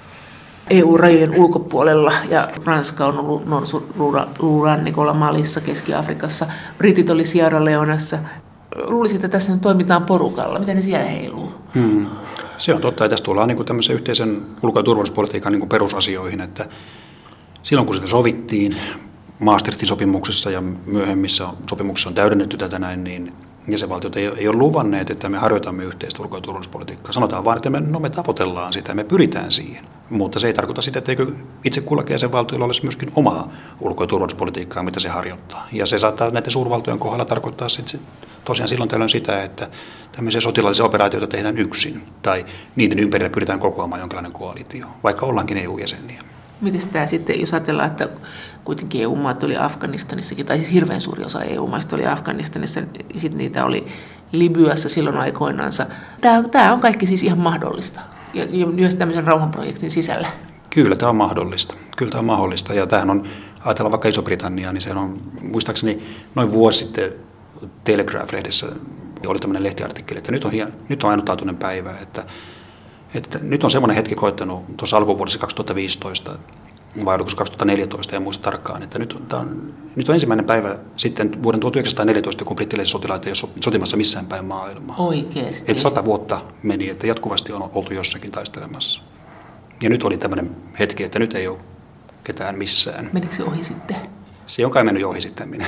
E U-rajojen ulkopuolella, ja Ranska on ollut Norsu-luurannikolla, Malissa, Keski-Afrikassa, britit oli Sierra Leonessa. Luulisin, että tässä nyt toimitaan porukalla. Miten ne siellä heiluu? Hmm. Se on totta, ja tässä tullaan niin tämmöisen yhteisen ulko- ja turvallisuuspolitiikan niin perusasioihin, että silloin kun sitä sovittiin Maastrichtin sopimuksessa ja myöhemmissä sopimuksissa on täydennetty tätä näin, niin jäsenvaltiot ei, ei ole luvanneet, että me harjoitamme yhteistä ulko- ja turvallisuuspolitiikkaa. Sanotaan vaan, että me, no me tavoitellaan sitä ja me pyritään siihen. Mutta se ei tarkoita sitä, etteikö itse kullakin jäsenvaltioilla olisi myöskin omaa ulko- ja turvallisuuspolitiikkaa, mitä se harjoittaa. Ja se saattaa näiden suurvaltojen kohdalla tarkoittaa sitten tosiaan silloin tällöin sitä, että tämmöisiä sotilaallisia operaatioita tehdään yksin. Tai niiden ympärillä pyritään kokoamaan jonkinlainen koalitio, vaikka ollaankin E U-jäseniä. Miten tämä sitten, jos ajatellaan, että kuitenkin E U-maat oli Afganistanissakin, tai siis hirveän suuri osa E U-maista oli Afganistanissa, sitten niitä oli Libyassa silloin aikoinansa. Tämä, tämä on kaikki siis ihan mahdollista, ja myös tämmöisen rauhanprojektin sisällä. Kyllä tämä on mahdollista. Kyllä tämä on mahdollista, ja tämähän on, ajatellaan vaikka Iso-Britanniaa, niin se on, muistaakseni noin vuosi sitten Telegraph-lehdessä oli tämmöinen lehtiartikkeli, että nyt on, nyt on ainutlaatuinen päivä, että Että nyt on semmoinen hetki koittanut tuossa alkuvuodessa kaksituhattaviisitoista vai oliko kaksituhattaneljätoista, en muista tarkkaan, että nyt on, on, nyt on ensimmäinen päivä sitten vuoden tuhatyhdeksänsataaneljätoista, kun brittiläiset sotilaat ei ole sotimassa missään päin maailmaa. Oikeasti. Että sata vuotta meni, että jatkuvasti on oltu jossakin taistelemassa. Ja nyt oli tämmöinen hetki, että nyt ei ole ketään missään. Menikö se ohi sitten? Se on kai mennyt jo ohi sitten.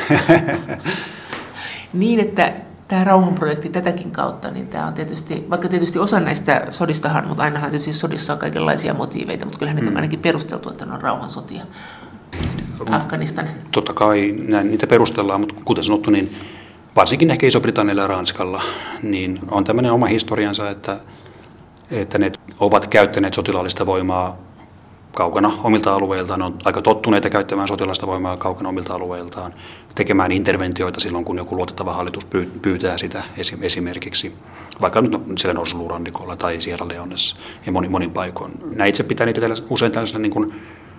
Niin, että tämä rauhanprojekti tätäkin kautta, niin tämä on tietysti, vaikka tietysti osa näistä sodistahan, mutta ainahan tietysti sodissa on kaikenlaisia motiiveita, mutta kyllähän mm. niitä on ainakin perusteltu, että ne on rauhansotia. Afganistan. Totta kai näin, niitä perustellaan, mutta kuten sanottu, niin varsinkin ehkä Iso-Britannialla ja Ranskalla, niin on tämmöinen oma historiansa, että, että ne ovat käyttäneet sotilaallista voimaa kaukana omilta alueiltaan, ne on aika tottuneita käyttämään sotilaista voimaa kaukana omilta alueiltaan, tekemään interventioita silloin, kun joku luotettava hallitus pyytää sitä esimerkiksi, vaikka nyt siellä Norsuluurannikolla tai Sierra Leonessa ja monin, monin paikoin. Nämä itse pitää niitä usein tällaisena niin kuin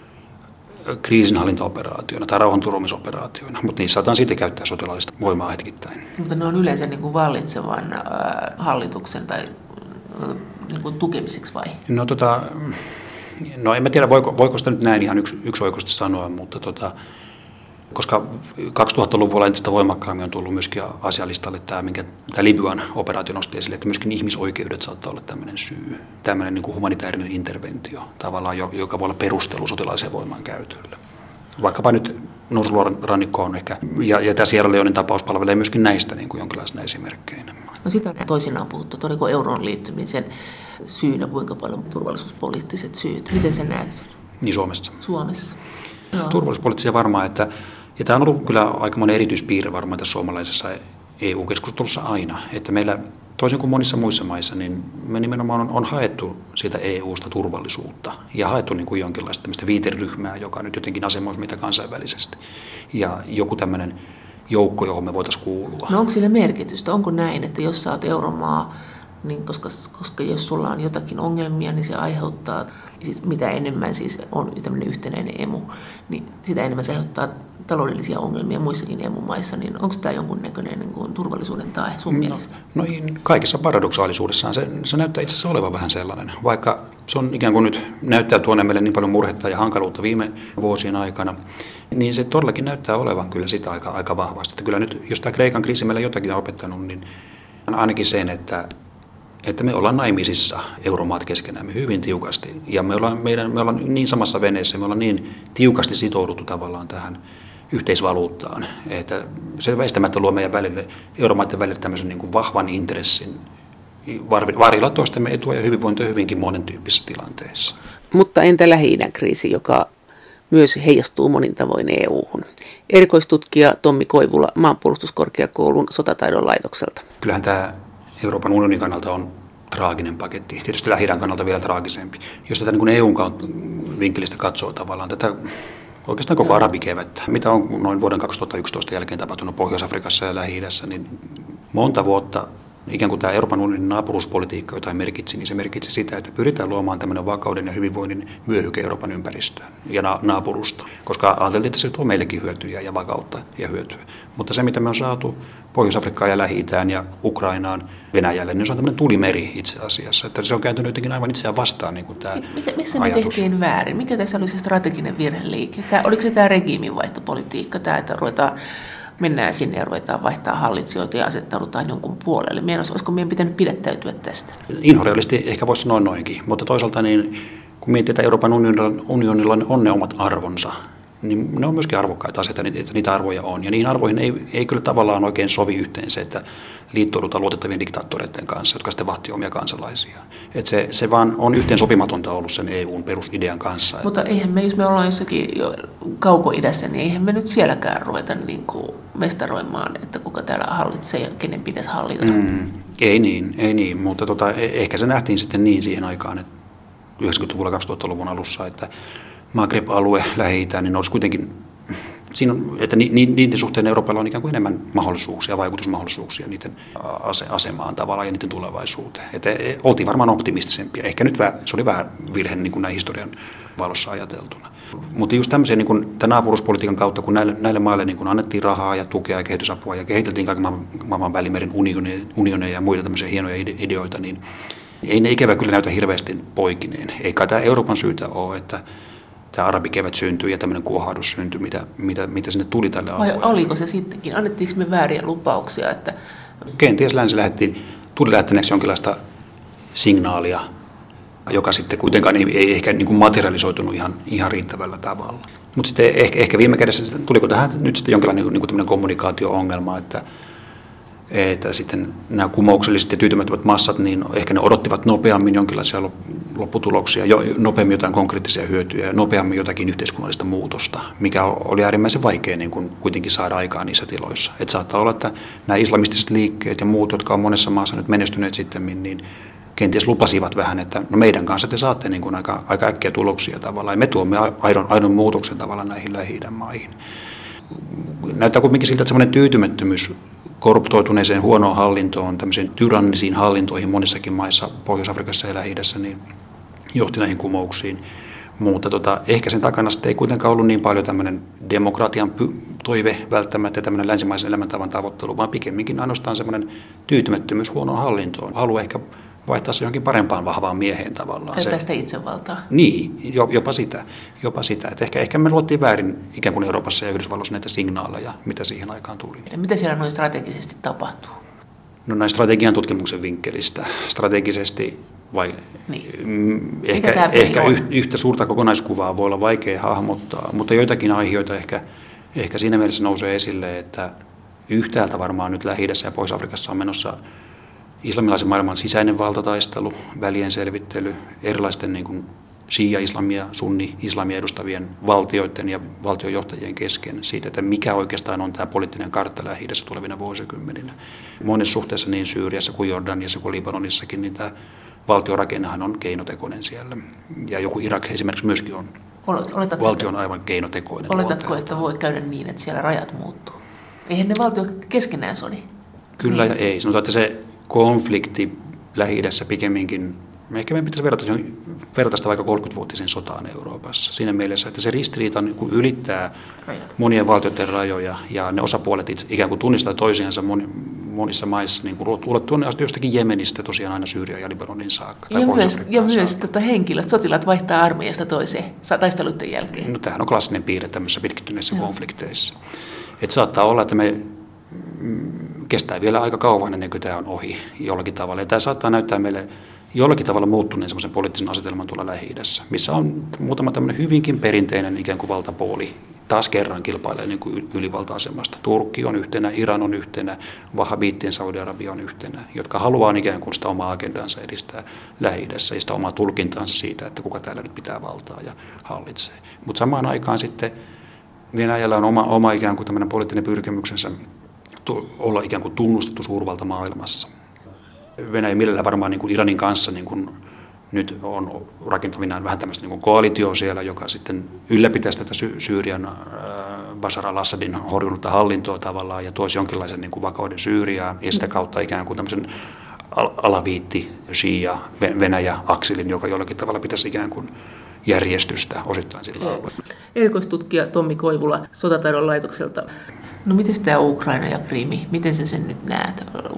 kriisinhallintaoperaatioina tai rauhanturvaamisoperaatioina, mutta niissä saataan silti käyttää sotilaallista voimaa hetkittäin. Mutta ne on yleensä niin kuin vallitsevan äh, hallituksen tai äh, niin kuin tukemiseksi vai? No tota... No en mä tiedä, voiko, voiko sitä nyt näin ihan yksi, yksioikoisesti sanoa, mutta tota, koska kaksituhattaluvulla entistä voimakkaammin on tullut myöskin asialistalle tämä, minkä tämä Libyan operaatio nosti esille, että myöskin ihmisoikeudet saattaa olla tämmöinen syy, tämmöinen niin kuin humanitaarinen interventio, tavallaan, joka voi olla perustelu sotilaisen voiman käytölle. Vaikkapa nyt Norsulurannikko on ehkä, ja, ja tämä Sierra Leonen tapaus palvelee myöskin näistä niin kuin jonkinlaisena esimerkkeinä. No sitä on toisinaan puhuttu, että oliko euroon liittymisen syynä kuinka paljon turvallisuuspoliittiset syyt. Miten sä näet sen? Niin Suomessa. Suomessa. Joo. Turvallisuuspoliittisia varmaan, että ja tämä on ollut kyllä aikamoinen erityispiirre varmaan tässä suomalaisessa E U-keskustelussa aina, että meillä toisin kuin monissa muissa maissa, niin me nimenomaan on, on haettu siitä E U:sta turvallisuutta ja haettu niin kuin jonkinlaista tämmöistä viiteryhmää, joka nyt jotenkin asemoisi meitä kansainvälisesti ja joku tämmöinen joukko, johon me voitaisiin kuulua. No onko sillä merkitystä? Onko näin, että jos sä oot euromaa, niin koska, koska jos sulla on jotakin ongelmia, niin se aiheuttaa, siis mitä enemmän siis on tämmöinen yhtenäinen emu, niin sitä enemmän se aiheuttaa taloudellisia ongelmia muissakin emumaissa, niin onko tämä jonkunnäköinen niin kuin turvallisuuden tae sun no, mielestä? No kaikessa paradoksaalisuudessaan se, se näyttää itse asiassa olevan vähän sellainen, vaikka se on ikään kuin nyt näyttää tuonne meille niin paljon murhetta ja hankaluutta viime vuosien aikana, niin se todellakin näyttää olevan kyllä sitä aika, aika vahvasti. Että kyllä nyt, jos tämä Kreikan kriisi meillä jotakin on opettanut, niin ainakin sen, että että me ollaan naimisissa euromaat keskenämme hyvin tiukasti. Ja me ollaan, meidän, me ollaan niin samassa veneessä, me ollaan niin tiukasti sitouduttu tavallaan tähän yhteisvaluuttaan, että se väistämättä luo meidän välille, euromaiden välille tämmöisen niin kuin vahvan intressin varilla toistemme etua ja hyvinvointia hyvinkin monen tyyppisissä tilanteissa. Mutta entä Lähi-idän kriisi, joka myös heijastuu monin tavoin E U:hun? Erikoistutkija Tommi Koivula Maanpuolustuskorkeakoulun sotataidon laitokselta. Kyllähän tämä Euroopan unionin kannalta on traaginen paketti, tietysti Lähi-idän kannalta vielä traagisempi. Jos tätä niin kuin E U:n vinkkelistä katsoo tavallaan tätä oikeastaan koko arabikevättä, mitä on noin vuoden kaksituhattayksitoista jälkeen tapahtunut Pohjois-Afrikassa ja Lähi-idässä, niin monta vuotta ikään kuin tämä Euroopan unionin naapuruuspolitiikka, jota merkitsi, niin se merkitsi sitä, että pyritään luomaan tämmöinen vakauden ja hyvinvoinnin vyöhyke Euroopan ympäristöön ja na- naapurusta, koska ajateltiin, että se tuo meillekin hyötyjä ja vakautta ja hyötyä. Mutta se, mitä me on saatu Pohjois-Afrikkaan ja Lähi-itään ja Ukrainaan, Venäjälle, niin se on tämmöinen tulimeri itse asiassa, että se on kääntynyt jotenkin aivan itseään vastaan niin kuin tämä Mikä, missä me ajatus. tehtiin väärin? Mikä tässä oli se strateginen virheliike? Tämä, oliko se tämä regiiminvaihtopolitiikka, tämä, että ruvetaan mennään sinne ja ruvetaan vaihtaa hallitsijoita ja asettaudutaan jonkun puolelle. Mielestäni, olisiko meidän pitänyt pidättäytyä tästä? Inhorealisti ehkä voisi sanoa noinkin, mutta toisaalta niin, kun miettii, että Euroopan unionilla, unionilla on ne omat arvonsa, niin ne on myöskin arvokkaita asioita, että niitä arvoja on. Ja niihin arvoihin ei, ei kyllä tavallaan oikein sovi yhteen se, että liittoudutaan luotettavien diktaattoreiden kanssa, jotka sitten vahtii omia kansalaisiaan. Että se, se vaan on yhteen sopimatonta ollut sen E U:n perusidean kanssa. Mutta että... eihän me, jos me ollaan jossakin jo kaukoidässä, niin eihän me nyt sielläkään ruveta niin kuin mestaroimaan, että kuka täällä hallitsee ja kenen pitäisi hallita. Mm, ei niin, ei niin, mutta tota, ehkä se nähtiin sitten niin siihen aikaan, että yhdeksänkymmentäluvulla kaksituhattaluvun alussa, että Maghreb-alue, Lähi-Itä, niin olisi kuitenkin, siinä on, että ni, ni, niiden suhteen Euroopalla on ikään kuin enemmän mahdollisuuksia, vaikutusmahdollisuuksia niiden ase, asemaan tavallaan ja niiden tulevaisuuteen. Että oltiin varmaan optimistisempia. Ehkä nyt vähän, se oli vähän virhe niin kuin näin historian valossa ajateltuna. Mutta just tämmöisen niin kuin, tämän naapuruuspolitiikan kautta, kun näille, näille maille niin kuin annettiin rahaa ja tukea ja kehitysapua ja kehiteltiin kaiken maailman, maailman välimeren unioneja, unioneja ja muita tämmöisiä hienoja ideoita, niin ei ne ikävä kyllä näytä hirveästi poikineen. Eikä tämä Euroopan syytä ole, että tämä arabikevät syntyi ja tämmöinen kuohahdus syntyi, mitä, mitä, mitä sinne tuli tälle alueelle. Vai oliko se sittenkin? Annettiinko me vääriä lupauksia? Että... Kenties länsi lähetti, tuli lähettäneeksi jonkinlaista signaalia, joka sitten kuitenkaan ei, ei ehkä niin kuin materialisoitunut ihan, ihan riittävällä tavalla. Mutta sitten ehkä, ehkä viime kädessä tuliko tähän nyt sitten jonkinlainen niin kuin kommunikaatio-ongelma, että että sitten nämä kumoukselliset ja tyytymättömät massat, niin ehkä ne odottivat nopeammin jonkinlaisia lopputuloksia, jo, nopeammin jotain konkreettisia hyötyjä ja nopeammin jotakin yhteiskunnallista muutosta, mikä oli äärimmäisen vaikea niin kuin kuitenkin saada aikaan niissä tiloissa. Että saattaa olla, että nämä islamistiset liikkeet ja muut, jotka on monessa maassa nyt menestyneet sitten, niin kenties lupasivat vähän, että no meidän kanssa te saatte niin kuin aika, aika äkkiä tuloksia tavallaan, ja me tuomme aidon, aidon muutoksen tavallaan näihin Lähi-idän maihin. Näyttää kuitenkin siltä, että semmoinen tyytymättömyys korruptoituneeseen huonoon hallintoon, tämmöisiin tyrannisiin hallintoihin monissakin maissa, Pohjois-Afrikassa ja Lähi-idässä, niin johti näihin kumouksiin. Mutta tota, ehkä sen takana sitten ei kuitenkaan ollut niin paljon tämmöinen demokratian toive välttämättä ja tämmöinen länsimaisen elämäntavan tavoittelu, vaan pikemminkin ainoastaan semmoinen tyytymättömyys huonoon hallintoon. Halu ehkä vaihtaa se johonkin parempaan vahvaan mieheen tavallaan. Tai päästä itsevaltaa. Niin, jopa sitä. Jopa sitä. Että ehkä, ehkä me luottiin väärin ikään kuin Euroopassa ja Yhdysvalloissa näitä signaaleja, mitä siihen aikaan tuli. Mitä siellä noin strategisesti tapahtuu? No näin strategian tutkimuksen vinkkelistä. Strategisesti vai niin. ehkä, ehkä yhtä suurta kokonaiskuvaa voi olla vaikea hahmottaa, mutta joitakin aiheita ehkä, ehkä siinä mielessä nousee esille, että yhtäältä varmaan nyt Lähi-idässä ja Pohjois-Afrikassa on menossa islamilaisen maailman sisäinen valtataistelu, välien selvittely, erilaisten niin kuin shia-islamia, sunni-islamia edustavien valtioiden ja valtiojohtajien kesken siitä, että mikä oikeastaan on tämä poliittinen kartta Lähi-idässä tulevina vuosikymmeninä. Monessa suhteessa niin Syyriassa kuin Jordaniassa kuin Libanonissakin, niin tämä valtiorakennehan on keinotekoinen siellä. Ja joku Irak esimerkiksi myöskin on. Oletatko, valtio on aivan keinotekoinen. Oletatko, että voi käydä niin, että siellä rajat muuttuu? Eihän ne valtiot keskenään sodi? Kyllä niin. Ja ei. Sanotaan, että se konflikti Lähi-idässä pikemminkin, ehkä meidän pitäisi verrata, verrata sitä vaikka kolmekymmentävuotiseen sotaan Euroopassa. Siinä mielessä, että se ristiriita niin kuin ylittää monien valtioiden rajoja ja ne osapuolet ikään kuin tunnistaa toisiansa monissa maissa, niin kuin ulottuen asti jostakin Jemenistä tosiaan aina Syyrian ja Libanonin saakka. Ja myös, ja myös tota, henkilöt, sotilaat vaihtaa armeijasta toiseen taisteluiden jälkeen. No, tämähän on klassinen piirre tämmöisissä pitkittyneissä no. konflikteissa. Että saattaa olla, että me kestää vielä aika kauan ennen kuin tämä on ohi jollakin tavalla. Ja tämä saattaa näyttää meille jollakin tavalla muuttuneen semmoisen poliittisen asetelman tuolla Lähi-idässä, missä on muutama tämmöinen hyvinkin perinteinen ikään kuin valtapuoli. Taas kerran kilpailee niin kuin ylivalta-asemasta. Turkki on yhtenä, Iran on yhtenä, Wahhabiittien Saudi-Arabia on yhtenä, jotka haluaa ikään kuin sitä omaa agendansa edistää Lähi-idässä ja sitä omaa tulkintaansa siitä, että kuka täällä nyt pitää valtaa ja hallitsee. Mutta samaan aikaan sitten Venäjällä on oma, oma ikään kuin tämmöinen poliittinen pyrkimyksensä olla ikään kuin tunnustettu suurvalta maailmassa. Venäjä mielellään varmaan niin kuin Iranin kanssa niin kuin nyt on rakentavinaan vähän tämmöistä niin kuin koalitioa siellä, joka sitten ylläpitäisi tätä Sy- Syyrian äh, Bashar al-Assadin horjunutta hallintoa tavallaan ja toisi jonkinlaisen niin kuin vakauden Syyriaan ja sitä kautta ikään kuin tämmöisen alaviitti Shia Venäjä-akselin, joka jollakin tavalla pitäisi ikään kuin järjestystä osittain sillä alueella. Erikoistutkija Tommi Koivula Sotataidon laitokselta. No miten tämä Ukraina ja Krimi, miten sä sen nyt näet?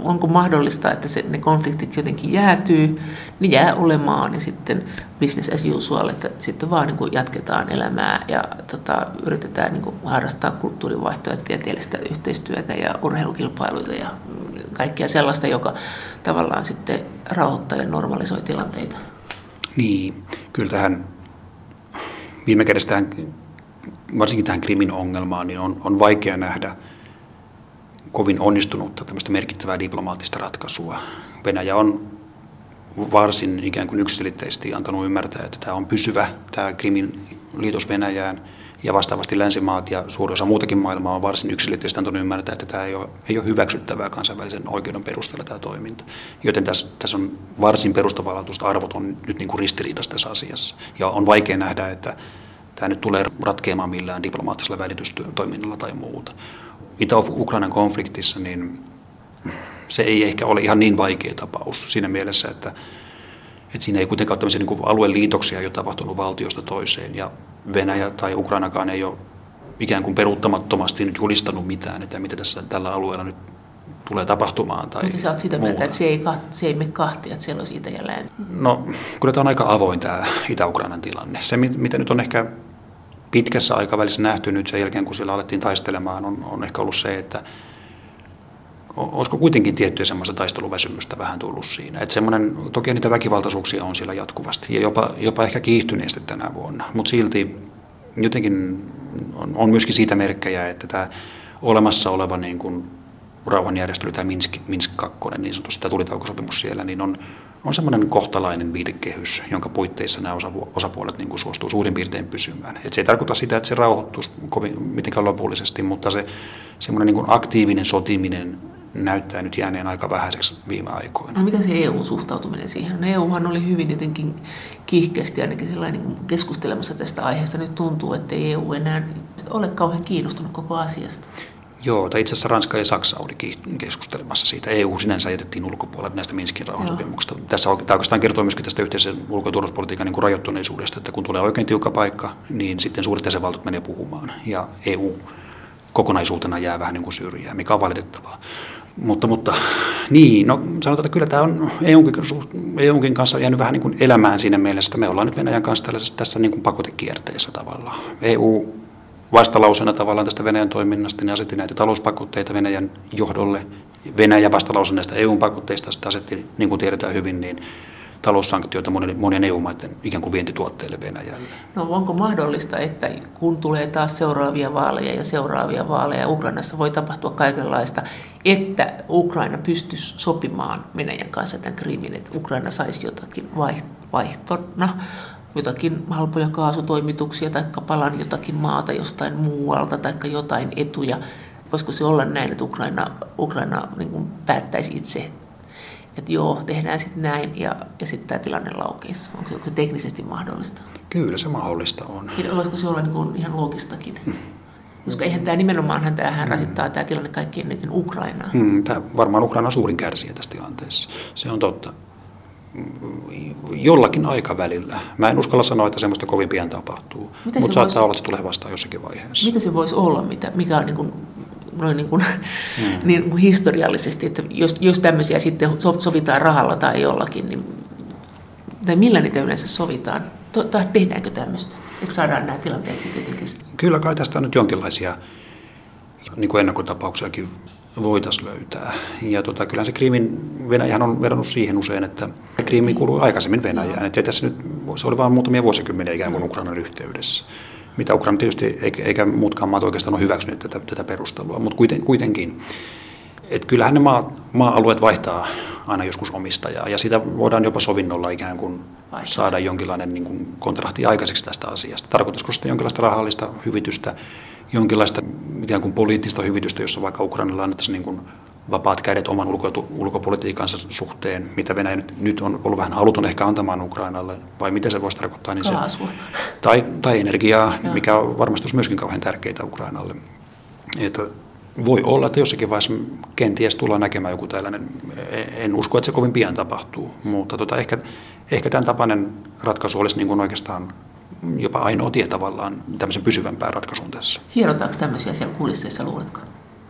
onko mahdollista, että se, ne konfliktit jotenkin jäätyy, niin jää olemaan ja sitten business as usual, että sitten vaan niin kuin jatketaan elämää ja tota, yritetään niin kuin harrastaa kulttuurivaihtoa, tieteellistä yhteistyötä ja urheilukilpailuita ja kaikkea sellaista, joka tavallaan sitten rauhoittaa ja normalisoi tilanteita. Niin, kyllä tähän viime kädessä tähän, varsinkin tähän Krimin ongelmaan, niin on, on vaikea nähdä kovin onnistunutta tämmöistä merkittävää diplomaattista ratkaisua. Venäjä on varsin ikään kuin yksiselitteisesti antanut ymmärtää, että tämä on pysyvä, tämä Krimin liitos Venäjään, ja vastaavasti länsimaat ja suuri osa muutakin maailmaa on varsin yksiselitteisesti antanut ymmärtää, että tämä ei ole, ei ole hyväksyttävää kansainvälisen oikeuden perusteella tämä toiminta. Joten tässä, tässä on varsin perustavanlaatuiset arvot on nyt niin kuin ristiriidassa tässä asiassa. Ja on vaikea nähdä, että tämä nyt tulee ratkeamaan millään diplomaattisella välitystoiminnalla tai muuta. Itä-Ukrainan konfliktissa niin se ei ehkä ole ihan niin vaikea tapaus siinä mielessä, että, että siinä ei kuitenkaan ole tämmöisiä niin kuin alueliitoksia, joita on tapahtunut valtiosta toiseen, ja Venäjä tai Ukrainakaan ei ole ikään kuin peruuttamattomasti nyt julistanut mitään, että mitä tässä tällä alueella nyt tulee tapahtumaan. Tai mutta sä oot sitä mieltä, että se ei, se ei mene kahtia, että siellä olisi itä ja länsi? No, kyllä tämä on aika avoin tämä Itä-Ukrainan tilanne. Se, mitä nyt on ehkä pitkässä aikavälissä nähty nyt sen jälkeen, kun siellä alettiin taistelemaan, on, on ehkä ollut se, että olisiko kuitenkin tiettyä semmoista taisteluväsymystä vähän tullut siinä. Että semmoinen, toki niitä väkivaltaisuuksia on siellä jatkuvasti ja jopa, jopa ehkä kiihtyneesti tänä vuonna, mutta silti jotenkin on, on myöskin siitä merkkejä, että tämä olemassa oleva niin kuin rauhanjärjestely, tämä Minsk, Minsk kaksi, niin sanotusti tämä tulitaukosopimus siellä, niin on, on semmoinen kohtalainen viitekehys, jonka puitteissa nämä osapuolet niin kuin suostuu suurin piirtein pysymään. Et se ei tarkoita sitä, että se rauhoittuisi kovin, mitenkään lopullisesti, mutta se semmoinen niin kuin aktiivinen sotiminen näyttää nyt jääneen aika vähäiseksi viime aikoina. No mikä se E U-suhtautuminen siihen? No E Uhan oli hyvin jotenkin kiihkeästi ainakin sellainen niin keskustelemassa tästä aiheesta. Nyt tuntuu, että E U enää ole kauhean kiinnostunut koko asiasta. Joo, tai itse asiassa Ranska ja Saksa oli keskustelemassa siitä. E U sinänsä jätettiin ulkopuolelle näistä Minskin rauhansopimuksista. Tässä oikeastaan kertoo myöskin tästä yhteisen ulko- ja turvallisuuspolitiikan niin kuin rajoittuneisuudesta, että kun tulee oikein tiukka paikka, niin sitten suuret jäsenvaltiot menee puhumaan. Ja E U kokonaisuutena jää vähän niin kuin syrjään, mikä on valitettavaa. Mutta, mutta niin, no sanotaan, että kyllä tämä on E Unkin, E Unkin kanssa jäänyt vähän niin kuin elämään siinä mielessä, että me ollaan nyt Venäjän kanssa tällaisessa tässä niin kuin pakotekierteessä tavallaan. E U vastalauseena tavallaan tästä Venäjän toiminnasta, niin asetti näitä talouspakotteita Venäjän johdolle. Venäjä vastalauseena näistä E U-pakotteista sitten asetti, niin kuin tiedetään hyvin, niin taloussanktioita monien E U-maiden ikään kuin vientituotteille Venäjälle. No onko mahdollista, että kun tulee taas seuraavia vaaleja ja seuraavia vaaleja, Ukrainassa voi tapahtua kaikenlaista, että Ukraina pystyisi sopimaan Venäjän kanssa tämän Krimin, että Ukraina saisi jotakin vaihtona, jotakin halpoja kaasutoimituksia tai palan jotakin maata jostain muualta tai jotain etuja. Voisiko se olla näin, että Ukraina, Ukraina niin kuin päättäisi itse, että joo, tehdään sitten näin ja, ja sitten tämä tilanne laukeisi. Onko se, onko se teknisesti mahdollista? Kyllä se mahdollista on. Voisiko se olla niin kuin ihan loogistakin? Hmm. Koska eihän tämä nimenomaan, tämähän rasittaa tämä tilanne kaikkien eniten Ukrainaa. Hmm, tämä varmaan Ukraina on suurin kärsijä tässä tilanteessa. Se on totta. Jollakin aikavälillä. Mä en uskalla sanoa, että semmoista kovin pian tapahtuu, mutta saattaa voisi olla, että se tulee vastaan jossakin vaiheessa. Mitä se voisi olla, mitä, mikä on niin kuin, noin niin kuin, hmm. niin historiallisesti, että jos, jos tämmöisiä sitten sovitaan rahalla tai jollakin, niin tai millä niitä yleensä sovitaan? Tai tehdäänkö tämmöistä, että saadaan nämä tilanteet sitten jotenkin? Kyllä kai tästä on nyt jonkinlaisia niin kuin ennakkotapauksiakin voitaisiin löytää. Ja tota, kyllähän se Krimin, Venäjähän on vedonnut siihen usein, että Krimi kuului aikaisemmin Venäjään. Että tässä nyt, se oli vain muutamia vuosikymmeniä ikään kuin Ukrainan yhteydessä. Mitä Ukraina tietysti, eikä muutkaan maat oikeastaan ole hyväksynyt tätä, tätä perustelua, mutta kuiten, kuitenkin. Että kyllähän ne maa, maa-alueet vaihtaa aina joskus omistajaa, ja sitä voidaan jopa sovinnolla ikään kuin Vaihtaa. saada jonkinlainen niin kuin kontrakti aikaiseksi tästä asiasta. Tarkoittaisiko sitten jonkinlaista rahallista hyvitystä, jonkinlaista ikään kuin poliittista hyvitystä, jossa vaikka Ukrainalla annettaisiin niin kuin vapaat kädet oman ulko- ulkopolitiikansa suhteen, mitä Venäjä nyt, nyt on ollut vähän haluton ehkä antamaan Ukrainalle, vai mitä se voisi tarkoittaa? Niin Kaasua. Se, tai, tai energiaa, Joo. mikä on varmasti myöskin kauhean tärkeää Ukrainalle. Että voi olla, että jossakin vaiheessa kenties tullaan näkemään joku tällainen, en usko, että se kovin pian tapahtuu, mutta tota, ehkä, ehkä tämän tapainen ratkaisu olisi niin kuin oikeastaan jopa ainoa tie tavallaan tämmöisen pysyvämpään ratkaisuun tässä. Hierotaanko tämmöisiä siellä kulisseissa, luuletko?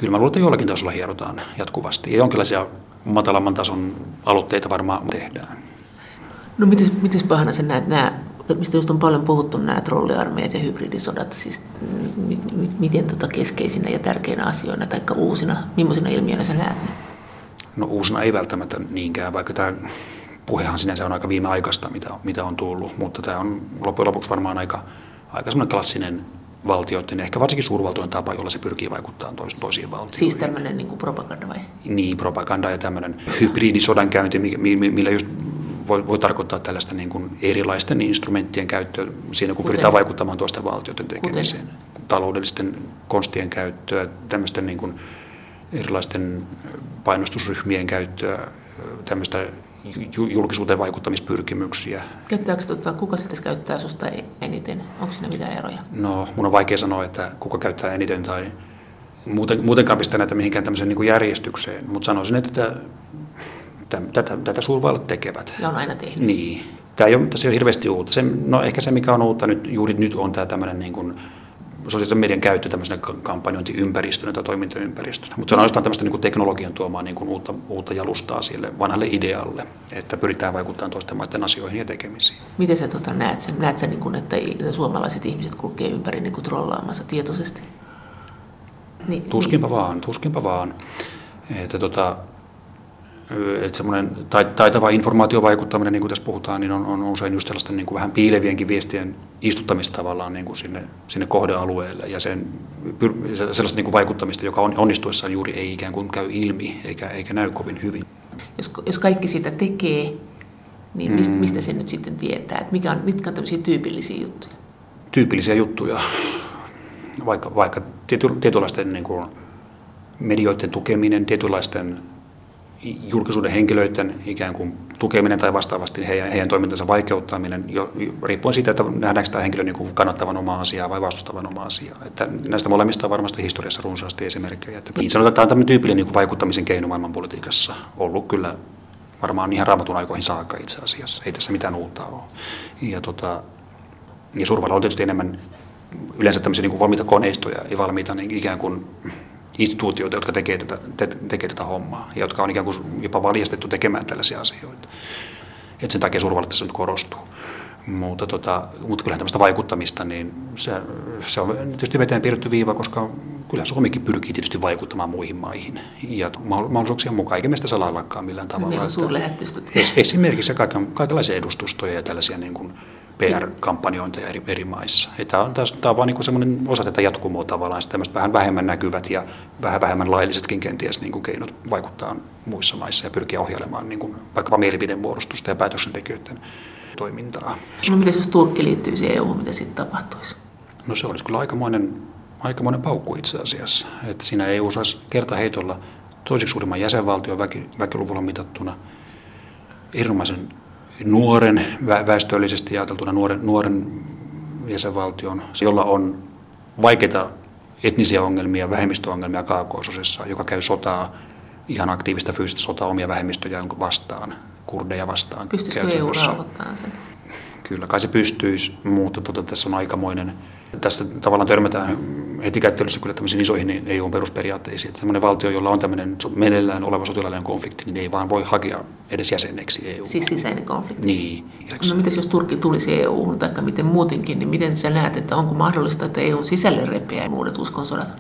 kyllä mä luulen, että jollakin tasolla hierotaan jatkuvasti. Ja jonkinlaisia matalamman tason aloitteita varmaan tehdään. No miten, miten pahana sä näet nämä, mistä just on paljon puhuttu, nämä trolliarmeijat ja hybridisodat, siis m- m- miten tota keskeisinä ja tärkeinä asioina tai uusina, millaisina ilmiöinä sä näet ne? No uusina ei välttämättä niinkään, vaikka tämä puhehan sinänsä on aika viimeaikaista, mitä, mitä on tullut, mutta tämä on loppujen lopuksi varmaan aika, aika semmoinen klassinen valtioiden, ehkä varsinkin suurvaltojen tapa, jolla se pyrkii vaikuttamaan tois, toisiin valtioihin. Siis tämmöinen niin kuin propaganda vai? Niin, propaganda ja tämmöinen hybridisodankäynti, millä just voi, voi tarkoittaa tällaista niin kuin erilaisten instrumenttien käyttöä siinä, kun Kuten? pyritään vaikuttamaan toisten valtioiden tekemiseen. Kuten? Taloudellisten konstien käyttöä, tämmöisten niin kuin erilaisten painostusryhmien käyttöä, tämmöistä julkisuuteen vaikuttamispyrkimyksiä. Käyttääkö, tuota, kuka sitten käyttää susta eniten? Onko siinä mitään eroja? No, mun on vaikea sanoa, että kuka käyttää eniten tai muuten, muutenkaan pistää näitä mihinkään tämmöiseen niin kuin järjestykseen, mutta sanoisin, että tätä, tätä, tätä suurvallat tekevät. Ja on aina tehnyt. Niin. Tämä ei ole, tässä ei ole hirveästi uutta. Se, no ehkä se, mikä on uutta nyt, juuri nyt on tämä tämmöinen niin kuin sosiaalisen median käyttö tämmöisenä kampanjointiympäristönä tai toimintaympäristönä. Mutta se on ainoastaan tämmöistä niin kuin teknologian tuomaan niin kuin uutta, uutta jalustaa sille vanhalle idealle, että pyritään vaikuttamaan toisten maiden asioihin ja tekemisiin. Miten sä tota näet sen? Näet sä, niin kuin, että suomalaiset ihmiset kulkee ympäri niin kuin trollaamassa tietoisesti? Niin, tuskinpa niin. vaan, tuskinpa vaan. Että tota, että semmoinen taitava informaatiovaikuttaminen, niin kuin tässä puhutaan, niin on, on usein just sellaisten niin kuin vähän piilevienkin viestien istuttamista tavallaan niin kuin sinne, sinne kohdealueelle ja sen, sellaista niin kuin vaikuttamista, joka on, onnistuessaan juuri ei ikään kuin käy ilmi eikä, eikä näy kovin hyvin. Jos, jos kaikki sitä tekee, niin mistä, mm. mistä se nyt sitten tietää? Että mikä on, mitkä on tämmöisiä tyypillisiä juttuja? Tyypillisiä juttuja, vaikka, vaikka tiety, tietynlaisten niin kuin medioiden tukeminen, tietynlaisten julkisuuden henkilöiden ikään kuin tukeminen tai vastaavasti heidän, heidän toimintansa vaikeuttaminen, jo, riippuen siitä, että nähdäänkö tämä henkilö niin kuin kannattavan omaa asiaa vai vastustavan omaa asiaa. Että näistä molemmista on varmasti historiassa runsaasti esimerkkejä. Että niin sanotaan, että tämä on tämmöinen tyypillinen niin kuin vaikuttamisen keino maailmanpolitiikassa ollut kyllä varmaan ihan Raamatun aikoihin saakka itse asiassa. Ei tässä mitään uutta ole. Ja, tota, ja suurvalla on tietysti enemmän yleensä tämmöisiä niin kuin valmiita koneistoja ja valmiita niin ikään kuin instituutioita, jotka tekee tätä, te, tekee tätä hommaa ja jotka on ikään kuin jopa valjastettu tekemään tällaisia asioita. Et sen takia suurvallat tässä nyt korostuu. Mutta, tota, mutta kyllähän tämmöistä vaikuttamista, niin se, se on tietysti veteen piirretty viiva, koska kyllä Suomikin pyrkii tietysti vaikuttamaan muihin maihin. Ja mahdollisuuksien mukaan, eikä meistä salaillakaan millään tavalla. Meillä on suurlähetystöt. Esimerkiksi kaiken, kaikenlaisia edustustoja ja tällaisia niin kuin P R-kampanjointeja eri, eri maissa. Tämä on, tämä on vaan niin semmoinen osa tätä jatkumoa tavallaan, tämmöistä vähän vähemmän näkyvät ja vähän vähemmän laillisetkin kenties niin kuin keinot vaikuttaa muissa maissa ja pyrkiä ohjailemaan niin kuin vaikkapa mielipidemuodostusta ja päätöksentekijöiden toimintaa. No miten jos Turkki liittyy siihen E U-hun, mitä sitten tapahtuisi? No se olisi kyllä aikamoinen, aikamoinen paukku itse asiassa. Että siinä E U saisi kertaheitolla toiseksi suurimman jäsenvaltion väki, väkiluvulla mitattuna erinomaisen nuoren, väestöllisesti ajateltuna nuoren, nuoren jäsenvaltion, jolla on vaikeita etnisiä ongelmia, vähemmistöongelmia Kaakkois-osassa, joka käy sotaa, ihan aktiivista fyysistä sotaa omia vähemmistöjä vastaan, kurdeja vastaan. Pystyisikö E U rauhoittamaan sen? Kyllä, kai se pystyisi, mutta tota, tässä on aikamoinen. Tässä tavallaan törmätään heti kättelyssä kyllä tämmöisiin isoihin E U:n perusperiaatteisiin. Että semmoinen valtio, jolla on tämmöinen meneillään oleva sotilaallinen konflikti, niin ei vaan voi hakea edes jäseneksi E U:n. Siis sisäinen konflikti? Niin. No mitäs jos Turkki tulisi E U:hun, tai miten muutenkin, niin miten sä näet, että onko mahdollista, että E U:n sisälle repeää uudet uskonsodat?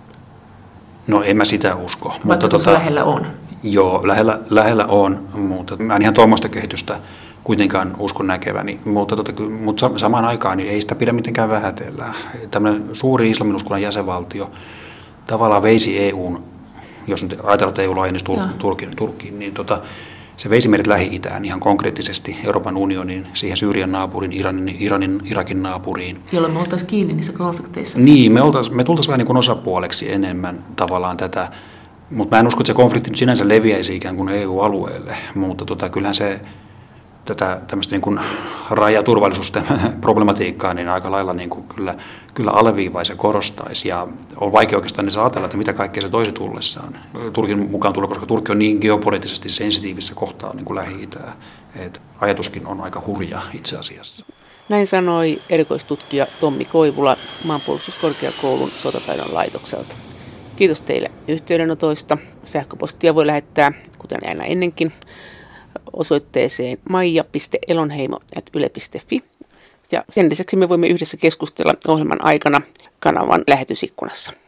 No en mä sitä usko. Vaikka mutta tuossa tota, lähellä on? Joo, lähellä, lähellä on, mutta mä en ihan tuommoista kehitystä kuitenkaan uskon näkeväni, mutta, tota, mutta samaan aikaan niin ei sitä pidä mitenkään vähätellä. Tämmöinen suuri islaminuskoinen jäsenvaltio tavallaan veisi E U:n, jos nyt ajatellaan, että E U laajenisi Turkiin, Turkiin, niin tota, se veisi meidät Lähi-Itään ihan konkreettisesti Euroopan unioniin, siihen Syyrian naapuriin, Iranin, Iranin, Irakin naapuriin. Jolloin me oltaisiin kiinni niissä konflikteissa. Niin, me, oltais, me tultaisiin vähän niin kuin osapuoleksi enemmän tavallaan tätä, mutta mä en usko, että se konflikti nyt sinänsä leviäisi ikään kuin E U-alueelle, mutta tota, kyllähän se tätä tämmöistä niin kuin rajaturvallisuusproblematiikkaa niin aika lailla niin kuin kyllä, kyllä alleviivaisi ja korostaisi. Ja on vaikea oikeastaan niin ajatella, että mitä kaikkea se toisi tullessaan. Turkin mukaan tulla, koska Turkki on niin geopoliittisesti sensitiivisessä kohtaa niin kuin Lähi-Itää. Että ajatuskin on aika hurja itse asiassa. Näin sanoi erikoistutkija Tommi Koivula Maanpuolustuskorkeakoulun sotataidon laitokselta. Kiitos teille yhteydenotoista. Sähköpostia voi lähettää, kuten aina ennenkin, osoitteeseen maija piste elonheimo ät yle piste fi. Ja sen lisäksi me voimme yhdessä keskustella ohjelman aikana kanavan lähetysikkunassa.